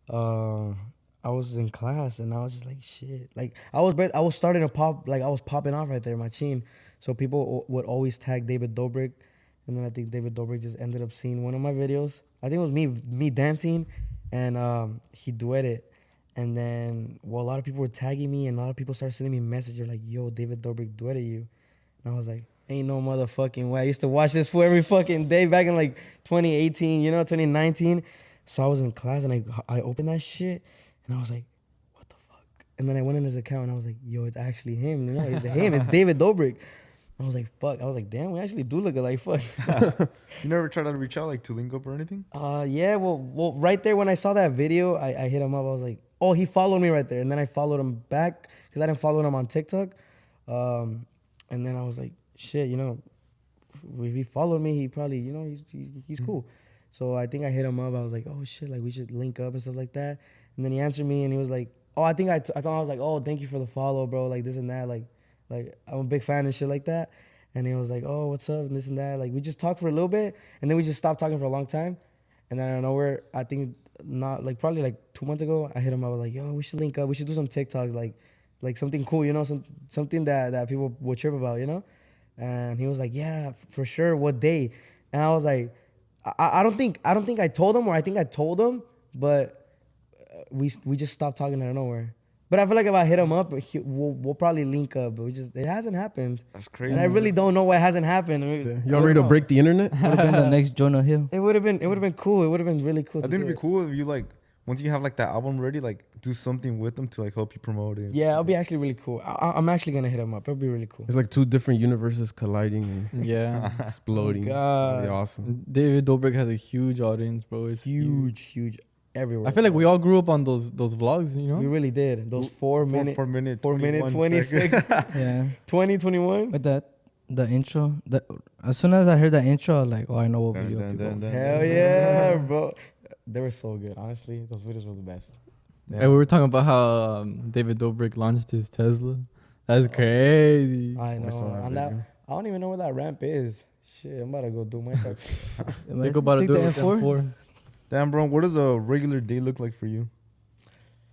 Uh, I was in class and I was just like, shit. Like I was, bre- I was starting to pop, like I was popping off right there, my chin. So people o- would always tag David Dobrik, and then I think David Dobrik just ended up seeing one of my videos. I think it was me, me dancing, and um, he duetted. And then, well, a lot of people were tagging me, and a lot of people started sending me messages like, "Yo, David Dobrik duetted you," and I was like, ain't no motherfucking way. I used to watch this for every fucking day back in like twenty eighteen, you know, twenty nineteen. So I was in class and I I opened that shit and I was like, what the fuck? And then I went in his account and I was like, yo, it's actually him. You know, it's him. It's David Dobrik. I was like, fuck. I was like, damn, we actually do look alike. Fuck. You never tried to reach out like to link up or anything? Uh, yeah. Well, well, right there when I saw that video, I, I hit him up. I was like, oh, he followed me right there, and then I followed him back because I didn't follow him on TikTok. Um, and then I was like, shit, you know, if he followed me, he probably, you know, he's he, he's cool. So I think I hit him up. I was like, oh shit, like we should link up and stuff like that. And then he answered me and he was like, oh, I think I, t- I thought I was like, oh, thank you for the follow, bro. Like this and that. Like, like I'm a big fan and shit like that. And he was like, oh, what's up? And this and that. Like we just talked for a little bit and then we just stopped talking for a long time. And then out of nowhere, I think not like probably like two months ago, I hit him up. I was like, yo, we should link up. We should do some TikToks, like, like something cool, you know, some something that, that people would trip about, you know. And he was like, yeah, for sure. What day? And I was like, I, I don't think I don't think I told him, or I think I told him, but uh, we we just stopped talking out of nowhere. But I feel like if I hit him up, he, we'll we'll probably link up. But we just it hasn't happened, That's crazy. and I really don't know why it hasn't happened. I mean, Yeah. I Y'all don't ready to know. break the internet? Would have been the next Jonah Hill. It would have been it would have been cool. It would have been really cool. I to think do it'd be it. cool if you like once you have like that album ready, like do something with them to like help you promote it. Yeah, it'll be actually really cool. I, I- I'm actually gonna hit him up. It'll be really cool. It's like two different universes colliding and Yeah. exploding. God. That'd be awesome. David Dobrik has a huge audience, bro. It's Huge, huge, everywhere. I feel like we all grew up on those those vlogs, you know? we really did those four, Four, minute, four minute, four minute, twenty-one twenty second. six, Yeah. twenty, twenty-one. But that, the intro, the, as soon as I heard that intro, I was like, oh, I know what Dun, video. dun, people- dun, dun, Hell dun. yeah, bro. They were so good. Honestly, those videos were the best. Yeah. And we were talking about how um, David Dobrik launched his Tesla. That's crazy. I know. I saw that On that, video. I don't even know where that ramp is. Shit, I'm about to go do my fucks. Think about it. Think Do the it with M four? M four. Damn, bro, what does a regular day look like for you?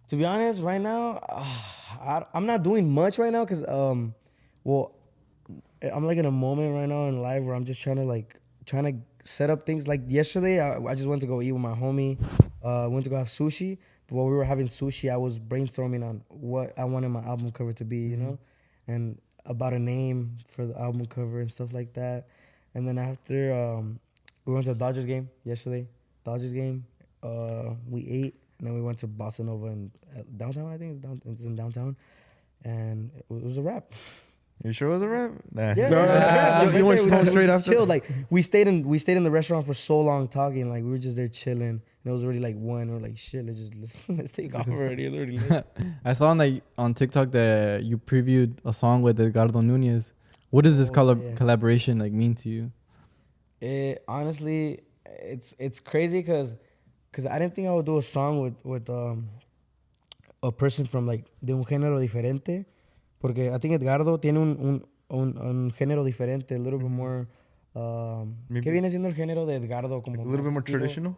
To be honest, right now, uh, I, I'm not doing much right now because, um, well, I'm like in a moment right now in life where I'm just trying to like trying to set up things. Like yesterday, I, I just went to go eat with my homie. Uh, went to go have sushi. But while we were having sushi, I was brainstorming on what I wanted my album cover to be, you Mm-hmm. know, and about a name for the album cover and stuff like that. And then after, um, we went to a Dodgers game yesterday. Dodgers game. Uh, we ate, and then we went to Bossa Nova in uh, downtown. I think it's down. It's in downtown, and it was, it was a wrap. You sure it was a rap? Nah. Yeah, No, yeah, no, yeah. you- Like, you went right there, home we straight just after? Chilled. Like we stayed in we stayed in the restaurant for so long talking. Like we were just there chilling. And it was already like one. We're like, shit. Let's just let's, let's take off already. It's already late. I saw on like on TikTok that you previewed a song with Edgardo Nunez. What does this Oh, collab- yeah. collaboration like mean to you? It honestly, it's it's crazy because because I didn't think I would do a song with with um a person from like de un género diferente, porque I think Edgardo tiene un un un, un género diferente, a little bit more. Um, Maybe- ¿Qué viene siendo el género de Edgardo? Como Like a little bit más more estilo- traditional.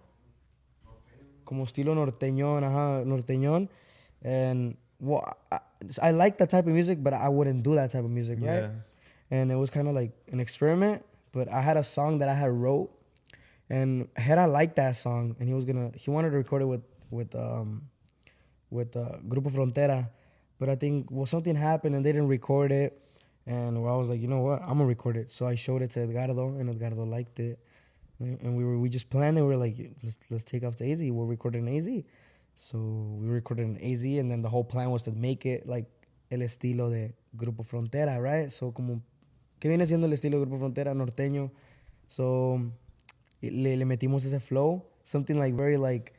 como estilo norteñón, ajá, norteñón. And well, I, I like that type of music, but I wouldn't do that type of music, right? Yeah. And it was kind of like an experiment. But I had a song that I had wrote, and Hera liked that song, and he was gonna he wanted to record it with with um with uh, Grupo Frontera, but I think well something happened and they didn't record it, and well, I was like, you know what, I'm gonna record it. So I showed it to Edgardo, and Edgardo liked it, and we were we just planned it. We were like, let's let's take off to A Z. We're recording in A Z, so we recorded in A Z, and then the whole plan was to make it like el estilo de Grupo Frontera, right? So como que viene siendo el estilo de Grupo Frontera norteño, so le, le metimos ese flow, something like very like,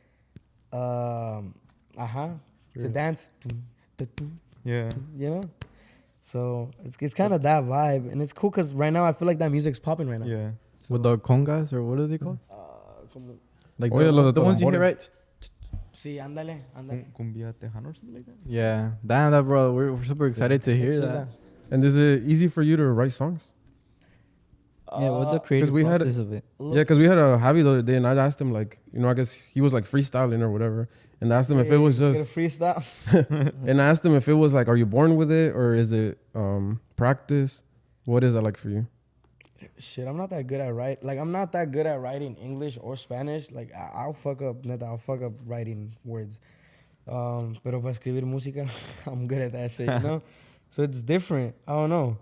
um, ajá, to dance, Yeah. you know. So it's it's kind of that vibe, and it's cool because right now I feel like that music's popping right now. Yeah. With the congas or what are they called? Uh, como, Like Oh, the, yeah, lo de the ones you hear, tambores. right? sí, ándale, ándale. Cum- Cumbia Tejano or something like that. Yeah, damn that, bro. We're, we're super excited to hear that. And is it easy for you to write songs? Yeah, what's the creative we had- process of it? Yeah, because we had a Javi the other day, and I asked him like, you know, I guess he was like freestyling or whatever, and I asked him if it was just, freestyle. and I asked him if it was like, are you born with it or is it um practice? What is that like for you? Shit, I'm not that good at write. Like I'm not that good at writing English or Spanish. Like I, I'll fuck up, neta, I'll fuck up writing words. Um, pero para escribir música, I'm good at that shit, you know. So it's different. I don't know.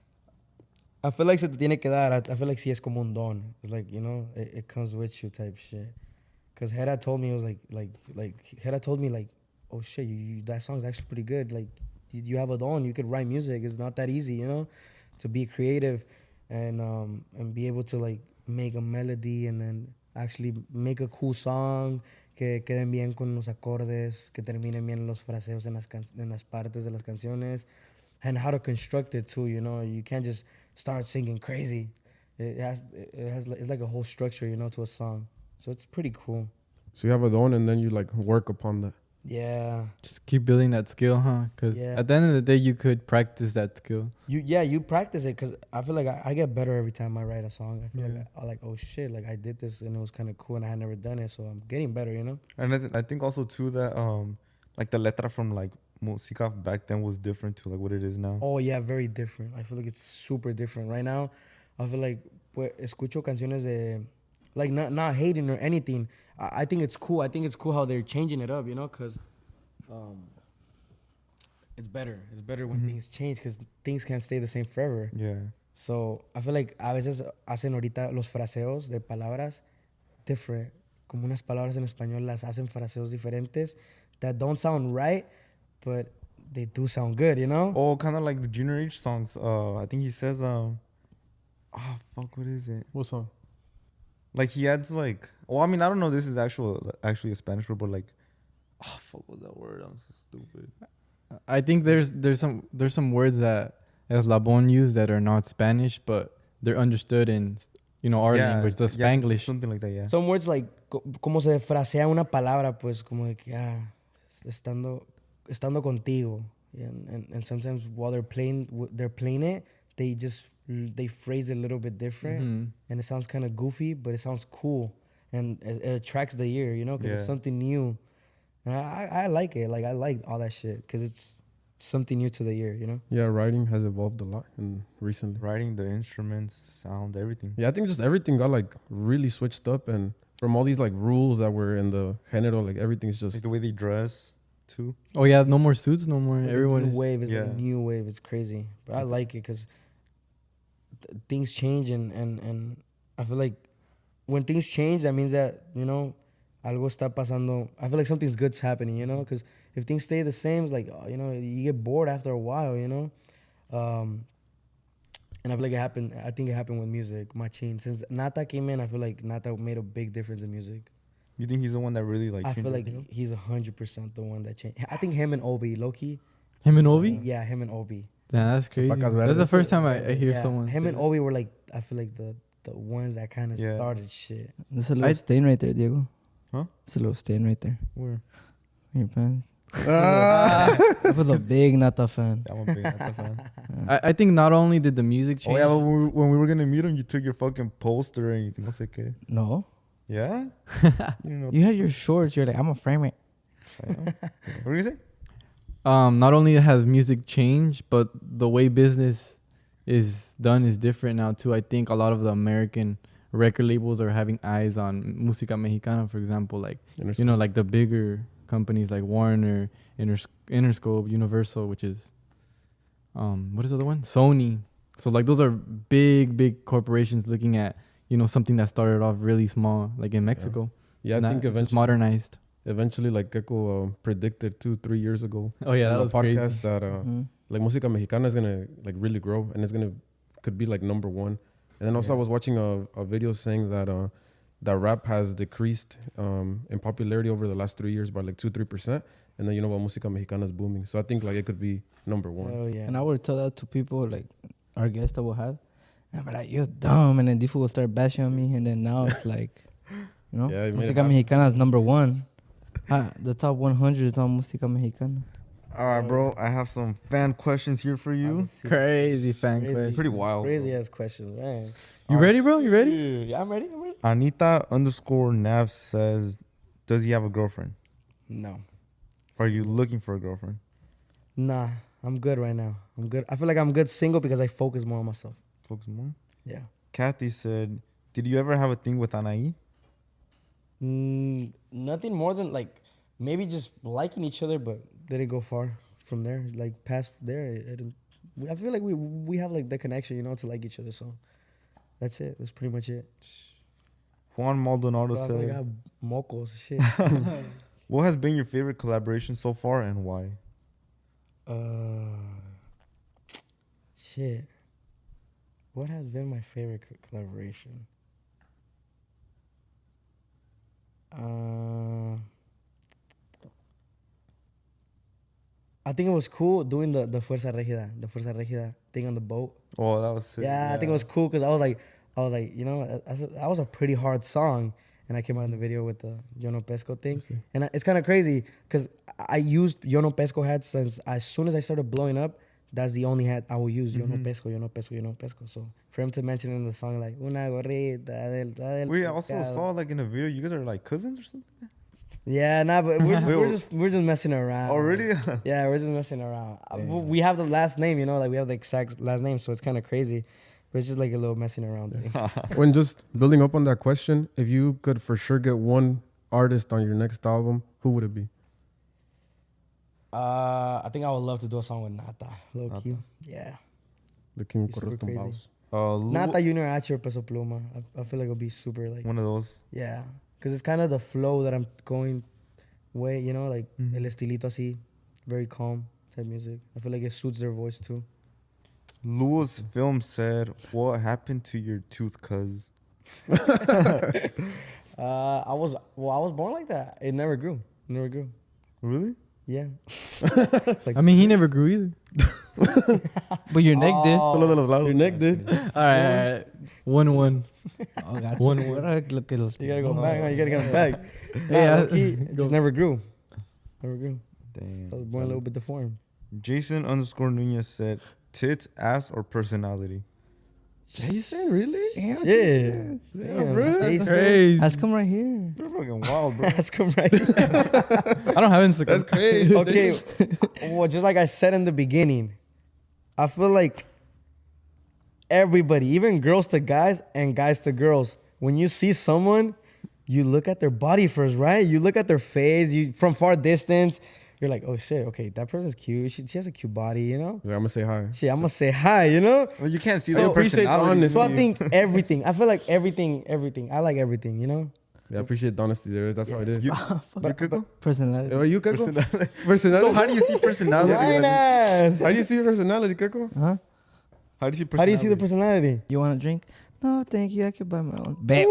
I feel like se te tiene que dar. I, I feel like si es como un don. It's like, you know, it, it comes with you type shit. Cause Hera told me, it was like, like, like Hera told me like, oh shit, you, you, that song's actually pretty good. Like, you, you have a don. You could write music. It's not that easy, you know, to be creative and um and be able to like make a melody and then actually make a cool song que queden bien con los acordes, que terminen bien los fraseos en las can- en las partes de las canciones, and how to construct it too. You know, you can't just start singing crazy. It has it has like, it's like a whole structure, you know, to a song. So it's pretty cool. So you have a don, and then you like work upon that. Yeah. Just keep building that skill, huh? Because Yeah. at the end of the day, you could practice that skill. You yeah, you practice it because I feel like I, I get better every time I write a song. I feel Yeah. like I, I like oh shit, like I did this and it was kind of cool and I had never done it, so I'm getting better, you know. And I, th- I think also too that um like the letra from like música back then was different to like what it is now. Oh yeah, very different. I feel like it's super different right now. I feel like pues, escucho canciones de like not not hating or anything. I, I think it's cool. I think it's cool how they're changing it up, you know, because um, it's better. It's better when Mhm. things change because things can't stay the same forever. Yeah. So I feel like a veces hacen ahorita los fraseos de palabras different. Como unas palabras en español las hacen fraseos diferentes that don't sound right, but they do sound good, you know? Oh, kind of like the Junior H songs. Uh, I think he says um, ah, fuck, what is it? What song? Like he adds like, well, I mean, I don't know. This is actual, actually a Spanish word, but like, oh, fuck, what was that word? I'm so stupid. I think there's there's some there's some words that Eslabon used that are not Spanish, but they're understood in you know our Yeah, language, the yeah, Spanglish. something like that. Yeah. Some words like, co- como se frasea una palabra, pues como de que, ah, estando, estando contigo. Yeah, and, and, and sometimes while they're playing, w- they're playing it, they just, they phrase it a little bit different. Mhm. And it sounds kind of goofy, but it sounds cool. And it, it attracts the ear, you know, because Yeah. it's something new. And I, I I like it. Like I like all that shit because it's something new to the ear, you know. Yeah, writing has evolved a lot in recently. Writing the instruments, the sound, everything. Yeah, I think just everything got like really switched up, and from all these like rules that were in the género, like everything's just Like the way they dress too. Oh yeah, no more suits, no more. Like the Everyone new is. wave is yeah. a new wave. It's crazy, but I like it because th- things change and and and I feel like when things change, that means that you know algo está pasando. I feel like something's good's happening, you know, because if things stay the same, it's like uh, you know you get bored after a while, you know. Um, and I feel like it happened. I think it happened with music, Machine. Since Nata came in, I feel like Nata made a big difference in music. You think he's the one that really like? I changed feel like everything up? he's a hundred percent the one that changed. I think him and Obi, Loki. Him and Ovi? Yeah, him and Obi. Yeah, that's crazy. Vacas That's the verdes. first time I, I hear Yeah, someone. Him say and that. Obi were like, I feel like the the ones that kind of Yeah. started shit. There's a little I- stain right there, Diego. Huh? It's a little stain right there Where? in your pants. Ah. I was a big Nata fan. Yeah, I'm a big Nata fan. I, I think not only did the music Oh change. yeah, but when we, when we were gonna meet him, you took your fucking poster and you no sé qué. No, Yeah. You know. you had your shorts. You're like, I'm a frame it. What do you say? um, not only has music changed, but the way business is done is different now too. I think a lot of the American record labels are having eyes on música mexicana, for example, like you know, like the bigger companies like Warner, Inters- Interscope, Universal, which is um, what is the other one? Sony. So like those are big, big corporations looking at you know something that started off really small, like in Mexico. Yeah, I Not- think just eventually, modernized. eventually, like Gecko uh, predicted two, three years ago. Oh yeah, in that the was podcast crazy. that uh, Mhm. like música mexicana is gonna like really grow, and it's gonna could be like number one. And then also Yeah. I was watching a, a video saying that uh, that rap has decreased um, in popularity over the last three years by like two three percent, and then you know what, música mexicana is booming. So I think like it could be number one. Oh yeah. And I would tell that to people, like our guests that we'll have. And I'd be like, you're dumb. And then Difu will start bashing on me. And then now it's like, you know, Yeah, you made it Música happen. Mexicana is number one. Ah, the top one hundred is on Música Mexicana. All right, bro. I have some fan questions here for you. Crazy fan Crazy. question. Pretty wild. Crazy bro. ass questions, man. You ready, bro? You ready? Yeah, I'm ready. I'm ready. Anita underscore Nav says, "Does he have a girlfriend? No, Are you looking for a girlfriend?" nah, I'm good right now. I'm good. I feel like I'm good single because I focus more on myself. Focus more. Yeah. Kathy said, "Did you ever have a thing with Anaí?" Mm, nothing more than like maybe just liking each other, but didn't go far from there. Like past there, it, it didn't. we- I feel like we we have like the connection, you know, to like each other. So that's it. That's pretty much it. Juan Maldonado Bro, I feel like I said, have mocos, shit. "What has been your favorite collaboration so far and why?" uh, shit. What has been my favorite co- collaboration? Uh, I think it was cool doing the, the Fuerza Regida, the Fuerza Regida thing on the boat. Oh, that was sick. Yeah, I think it was cool because I was like, I was like, you know, that- that's a- that was a pretty hard song, and I came out in the video with the Yo No Pesco thing, and I- it's kind of crazy because I used Yo No Pesco hats since as soon as I started blowing up. That's the only hat I will use. Yo No Pesco, Yo No Pesco, Yo No Pesco. So for him to mention in the song like una gorrita del, del We also pescado. saw like in a video, you guys are like cousins or something. Yeah, nah, but we're just, Wait, we're wh- just we're just messing around. Oh, really? Yeah, we're just messing around. Uh, We have the last name, you know, like we have the exact last name, so it's kind of crazy. But it's just like a little messing around thing. When just building up on that question, if you could for sure get one artist on your next album, who would it be? Uh, I think I would love to do a song with Nata, low Nata. key. Yeah, The King He's super Corres crazy. Tumbados. Uh, Lu- Nata Junior H or Peso Pluma. I, I feel like it'll be super like one of those. yeah, because it's kind of the flow that I'm going way, you know, like Mhm. el estilito así, very calm type music. I feel like it suits their voice too. Lewis Film said, "What happened to your tooth, cuz?" Uh, I was well, I was born like that. It never grew. It never grew. Really? Yeah. I mean, he never grew either. But your neck did. Your neck did. All right, all right. One, one. Oh, God. One- What I look at those. You gotta go back. Man. You gotta get them back. Yeah. Nah, low-key, it just never grew. Never grew. Damn. I was born a little bit deformed. Jason underscore Nunez said, "Tits, ass, or personality?" Yeah, you saying really? Damn, Yeah. dude. Damn, bro. that's what he said. Crazy. Ask him right here. You're fucking wild, bro. Ask him right. I don't have Instagram. That's crazy. Okay. Well, just like I said in the beginning, I feel like everybody, even girls to guys and guys to girls, when you see someone, you look at their body first, right? You look at their face. You from far distance, you're like, oh shit, okay, that person's cute. She, she has a cute body, you know. Yeah, I'm gonna say hi. Shit, I'm gonna say hi, you know. Well, you can't see So their appreciate the personality. honesty. So I think everything. I feel like everything, everything. I like everything, you know. Yeah, I appreciate the honesty there. That's how it is. You, Fuck, you could go? personality. Are you Keko? Personality. Personality. So how do you see personality? Fine ass. How do you see your personality, Keko? Huh? How do you see personality? How do you see the personality? You want a drink? No, thank you. I could buy my own. Bam.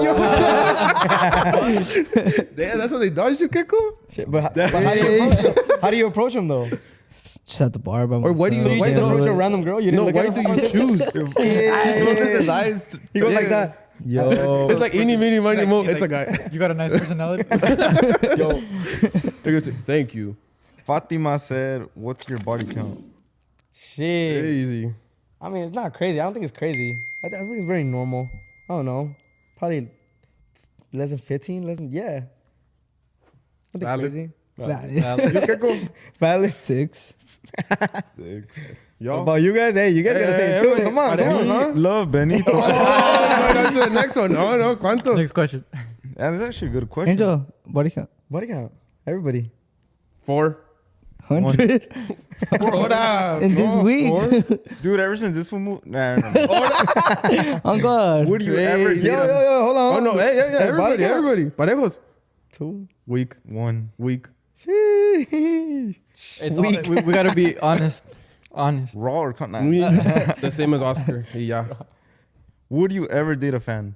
Damn, that's how they dodged you, Keko? Shit, but, how- but how, do you approach them? How do you approach them though? Just at the bar by Or why do you- So myself. you why just no- approach a random girl? You didn't No, look why at her do you for- choose? He closes his eyes. He goes like Yeah. that. Yo, It's like eeny, meeny, miny, Like- mo. he's It's a like- guy. You got a nice personality. yo. They're gonna say, thank you. Fatima said, "What's your body count?" Shit. Easy. I mean, it's not crazy. I don't think it's crazy. I, th- I think it's very normal. I don't know. Probably less than fifteen. Less than yeah. Nothing Valid. crazy. You, Keko? Valid. Six. Six. What Yo. about you guys? Hey, you guys Hey, gotta say hey, it too. everybody- Come on, Come come on, on. huh? Love Benito. Oh, that's the next one. No, no, ¿cuánto? Next question. And that's actually a good question. Angel, body count. Body count. Everybody. Four. Hundred. Ahora, In this no, week. four. Dude, ever since this one moved, nah, nah, nah. On God. Would you ever Crazy. date Yo, a- yo, yo, hold on. Oh, no, hey, yeah, yeah, Hey, everybody, body count. everybody. Parejos. Two. Weak, one? weak. Sheesh. It's we, we, we gotta be honest. Honest. Raw or con- nah. Weak. The same as Oscar. Yeah. Would you ever date a fan?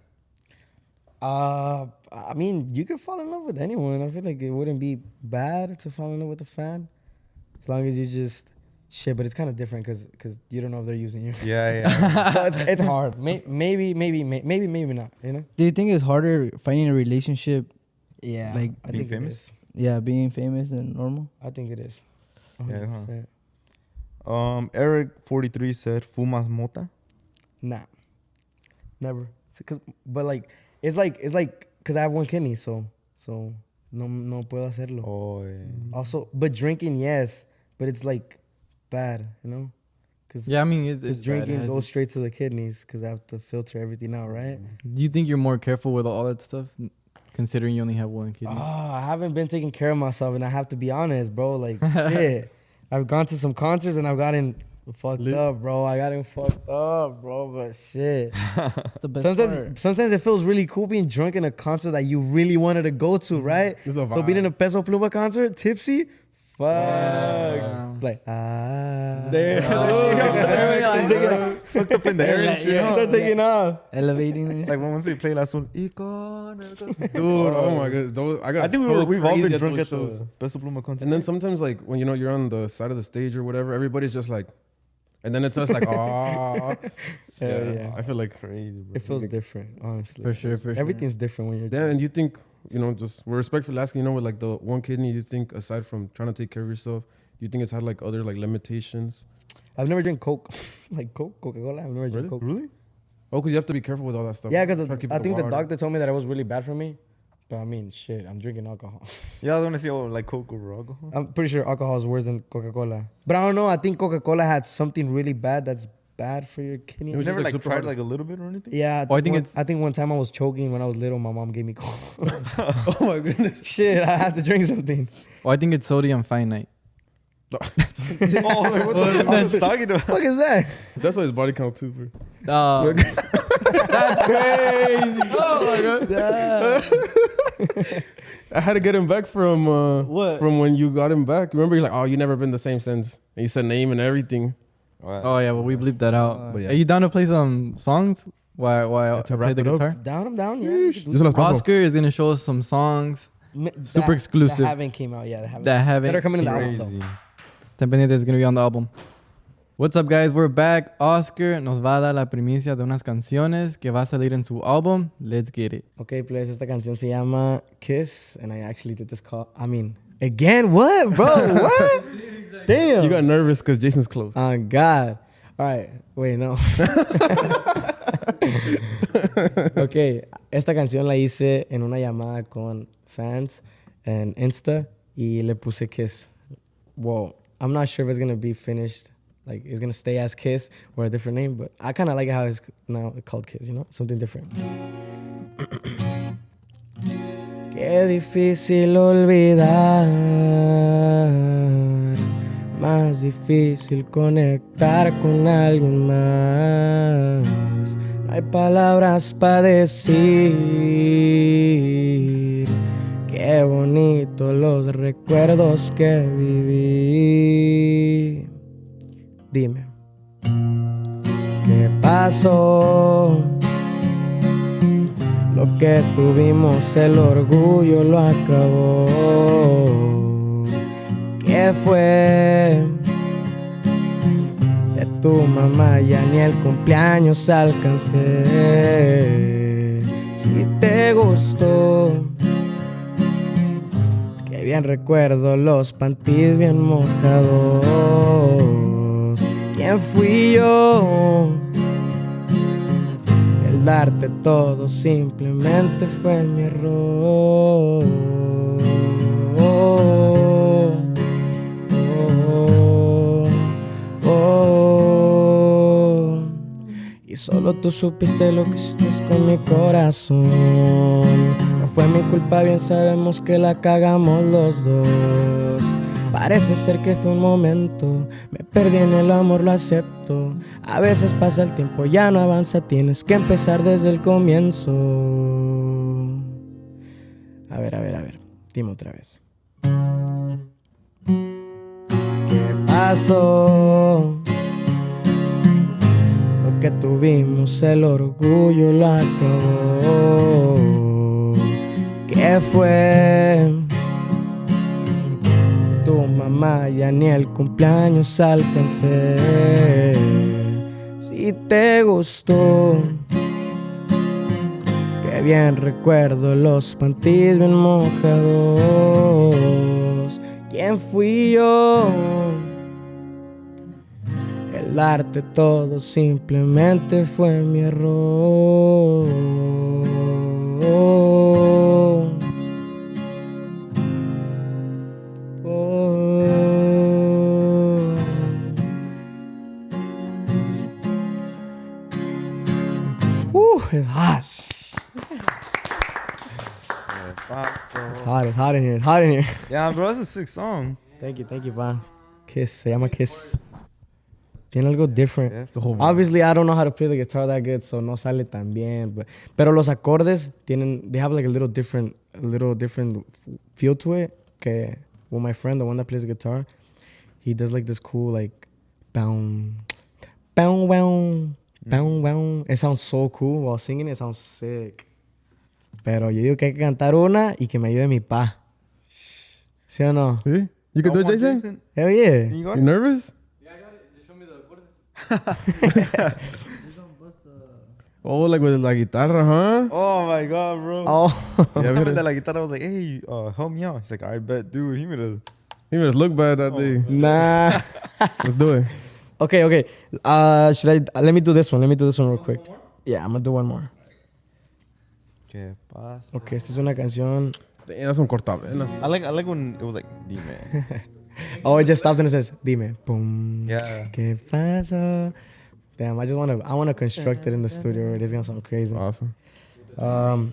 Uh, I mean, you could fall in love with anyone. I feel like it wouldn't be bad to fall in love with a fan, as long as you just shit. But it's kind of different because because you don't know if they're using you. Yeah, yeah. So it's, it's hard. May, maybe, maybe, may, maybe, maybe not. You know? Do you think it's harder finding a relationship? Yeah. Like I being think it famous? is. Yeah, being famous than normal. I think it is. Yeah, huh? one hundred percent. Um, Eric forty-three said, "Fumas mota." Nah. Never. So, 'cause- but like, it's like it's like because I have one kidney, so so no no puedo hacerlo. Oh, yeah. Also, but drinking, yes, but it's like bad, you know? Because Yeah, I mean, it's, it's drinking bad. It has goes its- straight to the kidneys because I have to filter everything out, right? Do you think you're more careful with all that stuff, considering you only have one kidney? Oh, I haven't been taking care of myself, and I have to be honest, bro. Like, shit, I've gone to some concerts and I've gotten fucked Lit. up, bro. I gotten fucked up, bro. But shit, That's the best sometimes part. sometimes it feels really cool being drunk in a concert that you really wanted to go to, right? It's a So being in vibe. a Peso Pluma concert, tipsy, fuck, Wow. like ah, There- Sucked up in the air and shit. yeah, they're taking off. Elevating it. Like when once they play last one, Icon. Dude, oh my god. Those, I got I think we so were, we've all crazy been at drunk those at those shows. Peso Pluma concerts. And then sometimes, like, when you know you're on the side of the stage or whatever, everybody's just like, and then it's us like, ah. Hell yeah. I feel like crazy, bro. It feels different, honestly. For sure, for sure. Everything's different when you're Then, and you think, you know, just we're respectfully asking, you know, with like the one kidney, you think aside from trying to take care of yourself, you think it's had like other like limitations? I've never drank Coke, like Coke, Coca Cola. I've never drank Coke. Really? Oh, because you have to be careful with all that stuff. Yeah, because Try to keep I think the water. doctor told me that it was really bad for me. But I mean, shit, I'm drinking alcohol. Yeah, I was gonna say, oh, like Coke over alcohol. I'm pretty sure alcohol is worse than Coca Cola. But I don't know. I think Coca Cola had something really bad that's bad for your kidney. It You was never just, like, like super tried hard. like a little bit or anything? Yeah, Oh, I think one- it's- I think one time I was choking when I was little. My mom gave me Coke. Oh my goodness. Shit, I had to drink something. Oh, I think it's sodium finite. Oh, like, what the fuck was talking about? What is that? That's why his body count too. Bro. Uh, that's crazy. Oh my god. I had to get him back from uh, What? from when you got him back. Remember, you're like, oh, you never been the same since. And you said name and everything. Oh yeah, well we bleeped that out. But yeah. Are you down to play some songs? While while I To play wrap the it up. guitar? Down, I'm down. Yeah. we could do Yo se las paso. Oscar is gonna show us some songs M- super that- exclusive. That haven't came out yet. That haven't. that haven't. that are coming in the album Crazy. though. Estén pendientes, it's gonna be on the album. What's up, guys? We're back. Oscar nos va a dar la primicia de unas canciones que va a salir en su álbum. Let's get it. Okay, pues esta canción se llama Kiss, and I actually did this call. I mean, again, what, bro? What? Damn. You got nervous because Jason's close. Oh God. Alright, wait, no. Ok, esta canción la hice en una llamada con fans en Insta y le puse Kiss. Well, I'm not sure if it's gonna be finished, like it's gonna stay as Kiss or a different name, but I kind of like how it's now called Kiss, you know, something different. Qué difícil olvidar, más difícil conectar con alguien más. No hay palabras para decir. Qué bonito los recuerdos que viví. Dime, ¿qué pasó? Lo que tuvimos, el orgullo lo acabó. ¿Qué fue? De tu mamá ya ni el cumpleaños alcancé. Si te gustó, que bien recuerdo los panties bien mojados. ¿Quién fui yo? El darte todo simplemente fue mi error. Oh, oh, oh, oh. Y solo tú supiste lo que hiciste con mi corazón. No fue mi culpa, bien sabemos que la cagamos los dos. Parece ser que fue un momento, me perdí en el amor, lo acepto. A veces pasa el tiempo, ya no avanza, tienes que empezar desde el comienzo. A ver, a ver, a ver, dime otra vez. ¿Qué pasó? Lo que tuvimos, el orgullo lo acabó. ¿Qué fue? Tu mamá ya ni el cumpleaños alcancé. Si te gustó, que bien recuerdo los panties bien mojados. ¿Quién fui yo? El darte todo simplemente fue mi error. It's hot. It's hot, it's hot in here, it's hot in here. Yeah, bro, that's a sick song. Thank you, thank you, man. Kiss, se llama Kiss. Tiene algo different. Yeah. The whole vibe. Obviously, I don't know how to play the guitar that good, so no sale tan bien. But, pero los acordes tienen, they have like a little different, a little different feel to it. Que, well, my friend, the one that plays the guitar, he does like this cool like, bound, bound, bound. Bow, bow. It sounds so cool. While singing it sounds sick. Pero yo digo que hay que cantar una y que me ayude mi pa. ¿Sí o no? See? You can do it, Come on, Jason? Hell yeah. You got You it? nervous? Yeah, I got it. Just show me the accordes. Oh, like with la guitarra, huh? Oh my god, bro. Oh. Yeah, Yeah, I but- that like guitar. I was like, hey, uh, help me out. He's like, I bet, dude. He made a. He made us look bad that day. Nah. Let's do it. Okay, okay. Uh, should I? Uh, let me do this one. Let me do this one real quick. Yeah, I'm gonna do one more. ¿Qué pasa? Okay, esta es una canción. Damn, that's some cortavenas. I like I like when it was like Dime. Oh, it just stops and it says, Dime. Boom. Yeah. ¿Qué pasa? Damn, I just wanna, I wanna construct it in the studio. It is gonna sound crazy. Awesome. Um,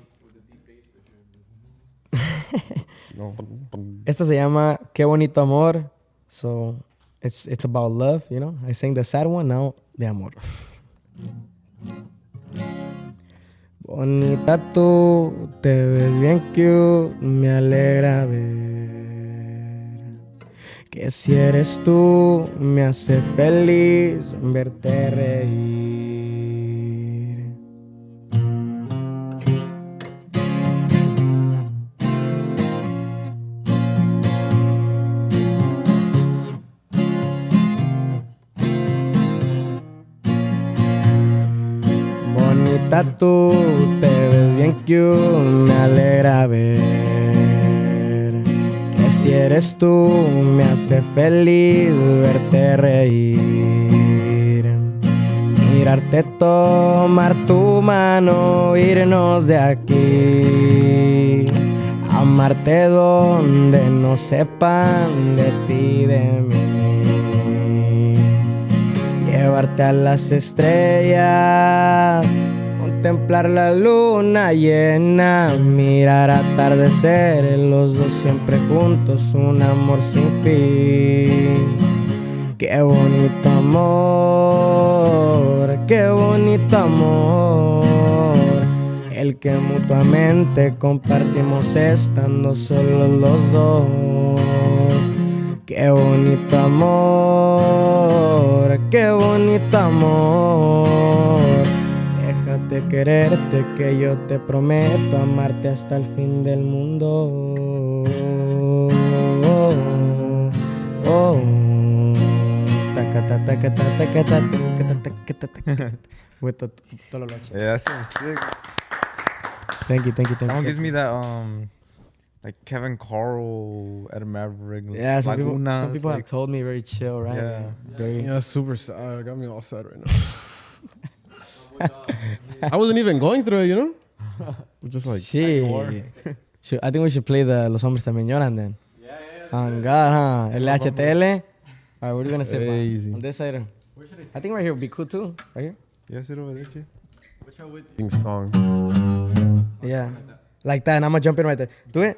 No. esta se llama Qué bonito amor. So it's it's about love, you know. I sang the sad one, now de amor. Bonita tú, te ves bien cute, me alegra ver que si eres tú, me hace feliz verte reír. Bonita tú, te ves bien cute, me alegra ver que si eres tú, me hace feliz verte reír. mirarte, tomar tu mano, irnos de aquí. Amarte donde no sepan de ti, de mí. Llevarte a las estrellas, contemplar la luna llena, mirar atardecer, los dos siempre juntos, un amor sin fin. Qué bonito amor, qué bonito amor, el que mutuamente compartimos estando solos los dos. Qué bonito amor, qué bonito amor, déjate quererte que yo te prometo amarte hasta el fin del mundo. Oh, oh, oh. With the tololoche. Yeah, that sounds sick. Thank you, thank you, thank That one you. gives me that um, like Kevin Carl, Ed Maverick. Yeah, some people, some Lagunas, people like, have told me very chill, right? Yeah. Very. Yeah, super sad. Got me all sad right now. I wasn't even going through it, you know? Just like, Shit. Should- I think we should play the Los Hombres También Lloran then. Yeah, yeah. On God, huh? L H T L. All right, what are you gonna say? Hey, Pa? easy. On this side. I think right here would be cool too. Right here. Yeah, sit over there, too. sing song. Yeah. Like that, and I'm gonna jump in right there. Do it.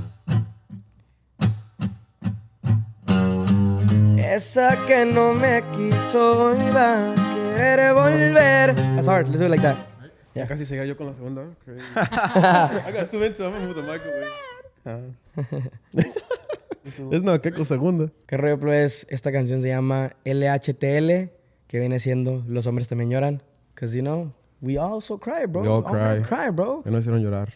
Esa que no me quiso iba a querer volver. That's hard. Let's do it like that. Yeah. Casi seguía yo con la segunda. Crazy. I got too into it. I'm gonna move the microwave. Es una queco segunda. ¿Qué rollo, pues? Esta canción se llama L H T L, que viene siendo Los Hombres También Lloran. Because, you know, we also cry, bro. We all cry. men cry, bro. Me no hicieron llorar.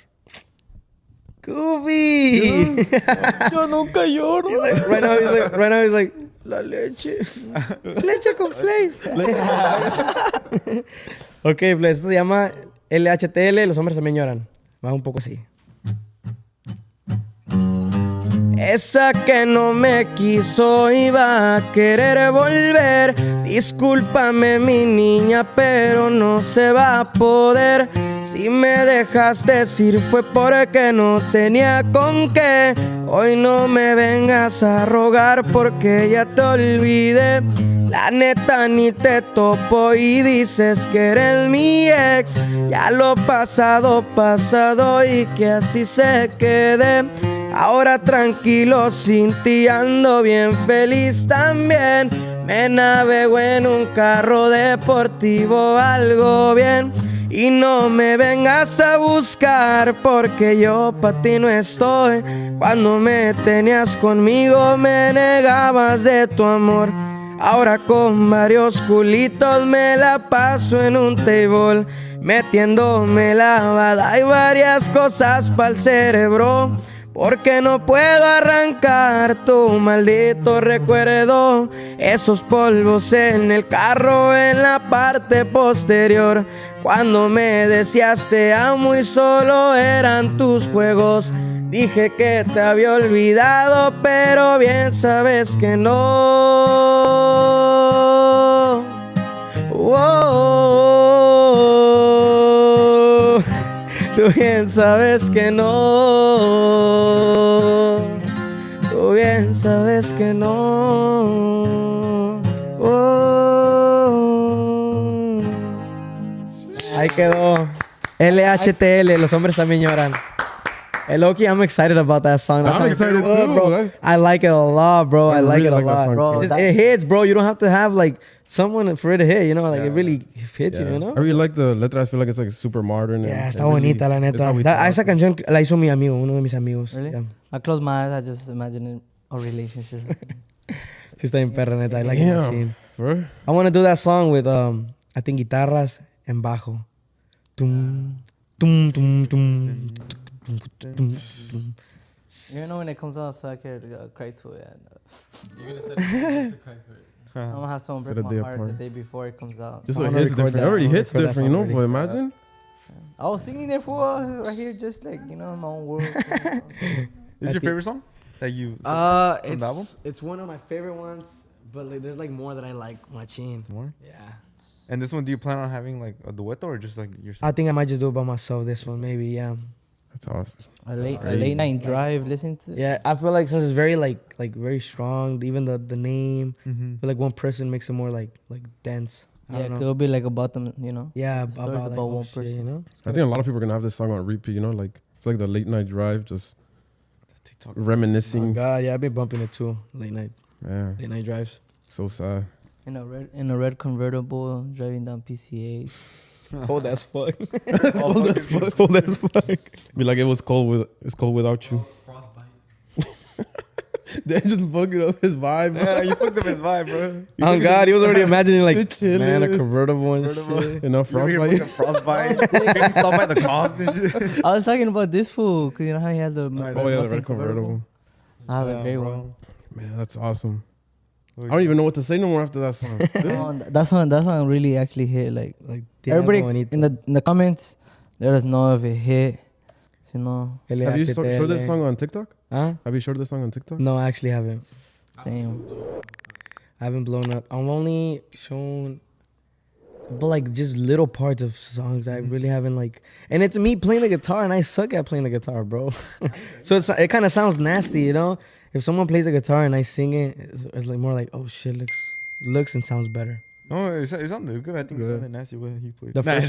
Goofy. Yo nunca lloro. Like, right now, he's like, right now, he's like, la leche. Leche con flakes. Ok, pues, esto se llama L H T L, Los Hombres También Lloran. Va un poco así. Esa que no me quiso iba a querer volver. Discúlpame, mi niña, pero no se va a poder. Si me dejas decir fue porque no tenía con qué. Hoy no me vengas a rogar porque ya te olvidé. La neta ni te topo y dices que eres mi ex. Ya lo pasado, pasado y que así se quede. Ahora tranquilo, sin ti ando bien feliz también. Me navego en un carro deportivo, algo bien. Y no me vengas a buscar porque yo pa' ti no estoy. Cuando me tenías conmigo me negabas de tu amor. Ahora con varios culitos me la paso en un table, metiéndome lavada y varias cosas pa'l cerebro. Porque no puedo arrancar tu maldito recuerdo. Esos polvos en el carro en la parte posterior. Cuando me decías te amo y solo eran tus juegos. Dije que te había olvidado, pero bien sabes que no. Oh, tú bien sabes que no. Tú bien sabes que no. Oh. Ahí quedó. L H T L, Los Hombres También Lloran. Hey, Loki, I'm excited about that song. That I'm song excited is- too. bro. That's- I like it a lot, bro. I, I like really it a like that lot, song bro. too. It, just- it hits, bro. You don't have to have like someone for it to hit. You know, like it really hits you. You know. I really like the letra. I feel like it's like super modern. Yeah, and está it really- bonita, la it's neta. how we Da- talk. esa canción la hizo mi amigo, uno de mis amigos. Really? Yeah. I close my eyes, I just imagine a relationship. Sí, está bien perra, neta. I like that Damn, scene. bro. I want to do that song with, um, I think, guitarras en bajo. Tum, tum, tum, tum, tum, tum, tum, tum. You know when it comes out, so I could uh, cry to it. And, uh, I'm gonna have someone Set break a my day heart apart. the day before it comes out. This I one wanna hits record different. that. It already I wanna hits record that different, you know. song But imagine. I was singing it for uh, right here, just like you know, in my own world. Is your favorite song that you? Uh, From it's, the album? it's one of my favorite ones, But like, there's like more that I like machine. More. Yeah. And this one, do you plan on having like a duet or just like yourself? I think I might just do it by myself. This one, maybe. Yeah. That's awesome. A late, a Crazy. late night drive, listen to. Yeah. I feel like since it's very like like very strong, even the the name, Mm-hmm. I feel like one person makes it more like like dense. I Yeah, don't know. it'll be like about them, you know. Yeah, The about, story's like, about oh one shit, person. you know. I think a lot of people are gonna have this song on repeat. You know, like it's like the late night drive, just TikTok. Oh reminiscing. God, yeah, I've been bumping it too. Late night, Man, late night drives. so sad. In a red, in a red convertible, driving down P C Cold as fuck. Cold as fuck. Cold as fuck. Be like it was cold with it's cold without you. They just fucking up his vibe. Yeah, you fucked up his vibe, bro. Oh God, he was already imagining like Chilling. man a convertible and Convertible. shit. You know, You over here frostbite. fucking frostbite. Getting stopped by the cops and shit. eight. I was talking about this fool, cause you know how he had the Oh, Mustang Oh yeah, the Mustang red convertible. I have Yeah, a great bro. one. Man, that's awesome. I don't even know what to say no more after that song. Oh, th- that song, that song really actually hit. Like Like everybody Diego Bonito. in the in the comments, let us know if it hit. You know, Have you so- showed this song on TikTok? Huh? Have you showed this song on TikTok? No, I actually haven't. damn. I haven't blown up. I'm only shown, but like just little parts of songs. I really haven't like, and it's me playing the guitar, and I suck at playing the guitar, bro. So it's it kind of sounds nasty, you know. If someone plays the guitar and I sing it, it's, it's like more like, oh shit, looks looks and sounds better. No, it, it sounded good. I think it Good. sounded nasty when he played. The Nah,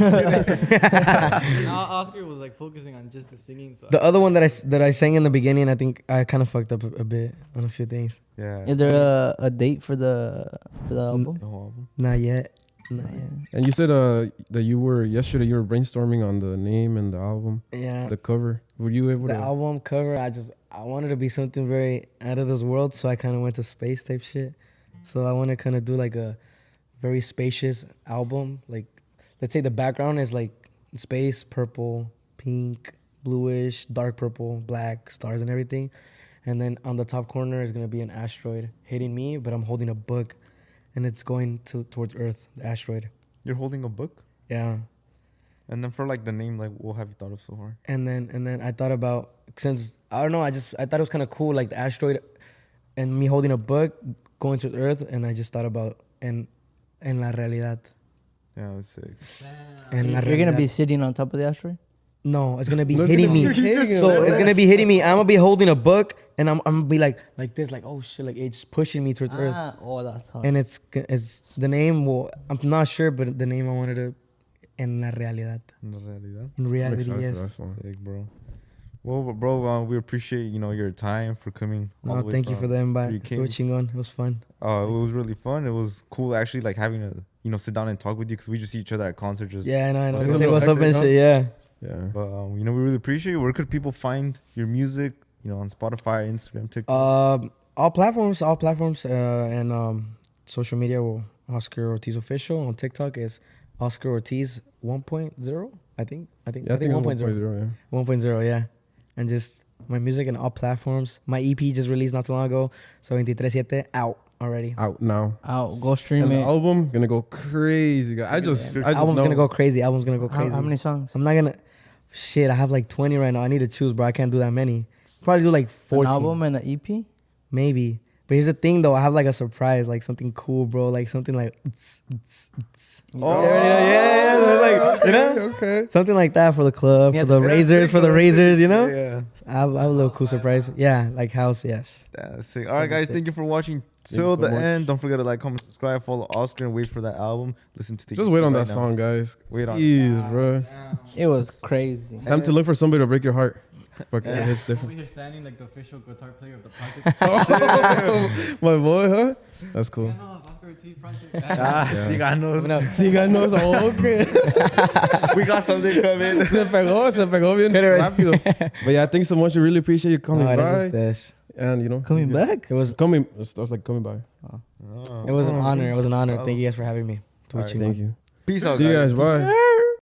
first- Oscar was like focusing on just the singing. So The other one that I s- that I sang in the beginning, I think I kind of fucked up a, a bit on a few things. yeah. Is there a, a date for the for the album? The whole album. Not yet. Not yet. And you said uh that you were yesterday you were brainstorming on the name and the album, Yeah. the cover. Were you able The to? album cover, I just I wanted to be something very out of this world, so I kind of went to space type shit. So I want to kind of do like a very spacious album. Like, let's say the background is like space, purple, pink, bluish, dark purple, black, stars and everything. And then on the top corner is gonna be an asteroid hitting me, but I'm holding a book, and it's going to towards Earth. The asteroid. You're holding a book, Yeah. and then for like the name, like what have you thought of so far? And then and then I thought about, since I don't know, I just I thought it was kind of cool, like the asteroid and me holding a book going to Earth, and I just thought about en en la realidad. Yeah, I was sick. En la You're gonna be realidad. sitting on top of the asteroid. No, it's gonna be Look at hitting him. me. You're hitting So him. it's gonna be hitting me. I'm gonna be holding a book, and I'm I'm gonna be like like this, like oh shit, like it's pushing me towards Earth. Ah, oh, that's hard. And it's it's the name. Well, I'm not sure, but the name I wanted to en la realidad. In realidad. In I'm reality, excited for that yes. song. Sick, bro. Well, bro, uh, we appreciate you know your time for coming. all No, the way thank you from- for the invite. you Estuvo came. chingón. It was fun. Uh, it was really fun. It was cool actually, like having to you know sit down and talk with you because we just see each other at concerts. Just, Yeah, I know. I know. It's a Say little what's up hectic, and huh? shit. Yeah. Yeah. But um, you know, we really appreciate it. Where could people find your music? You know, on Spotify, Instagram, TikTok. Um, all platforms, all platforms, uh, and um, social media. Will Oscar Ortiz official on TikTok is Oscar Ortiz one point oh. I think. I think. Yeah, I think one point oh. yeah. one point oh. Yeah, and just my music in all platforms. My E P just released not too long ago. So twenty-three seven out already. Out now. Out, go stream And the it. album gonna go crazy, guys. I just, I just Album's know. gonna go crazy. Album's gonna go How, crazy. how many songs? I'm not gonna. Shit, I have like twenty right now. I need to choose, bro. I can't do that many. Probably do like An fourteen. album and an E P. Maybe. But here's the thing though, I have like a surprise, like something cool, bro. Like something like Oh, yeah, yeah, yeah, yeah. Like, you know? Okay. Something like that for the club, Yeah, for the yeah, razors, for the razors, you know? Yeah, I have, I have a little cool surprise. Yeah, like house, yes. that's sick. All right, guys, Sick. thank you for watching you till so the much. end. Don't forget to like, comment, subscribe, follow Oscar, and wait for that album. Listen to the Just wait on right that now. song, guys. Wait on. Jeez, bro. It was crazy. Time to look for somebody to break your heart. But Yeah. it's Over different. here standing like the official guitar player of the project. My boy, huh? That's cool. Oscar Ortiz project. Ah, Yeah. Ciganos. No, Ciganos, okay. We got something coming. Se pegó, se pegó bien Cut it right- rápido. But yeah, thanks so much. I really appreciate you coming no, by. this is this. And, you know, Coming back. It was coming, stuff like coming by. Oh. it was an honor. It was an honor. Oh. Thank you guys for having me. All right, Twitching. Thank you. Peace out, See you guys. Bye.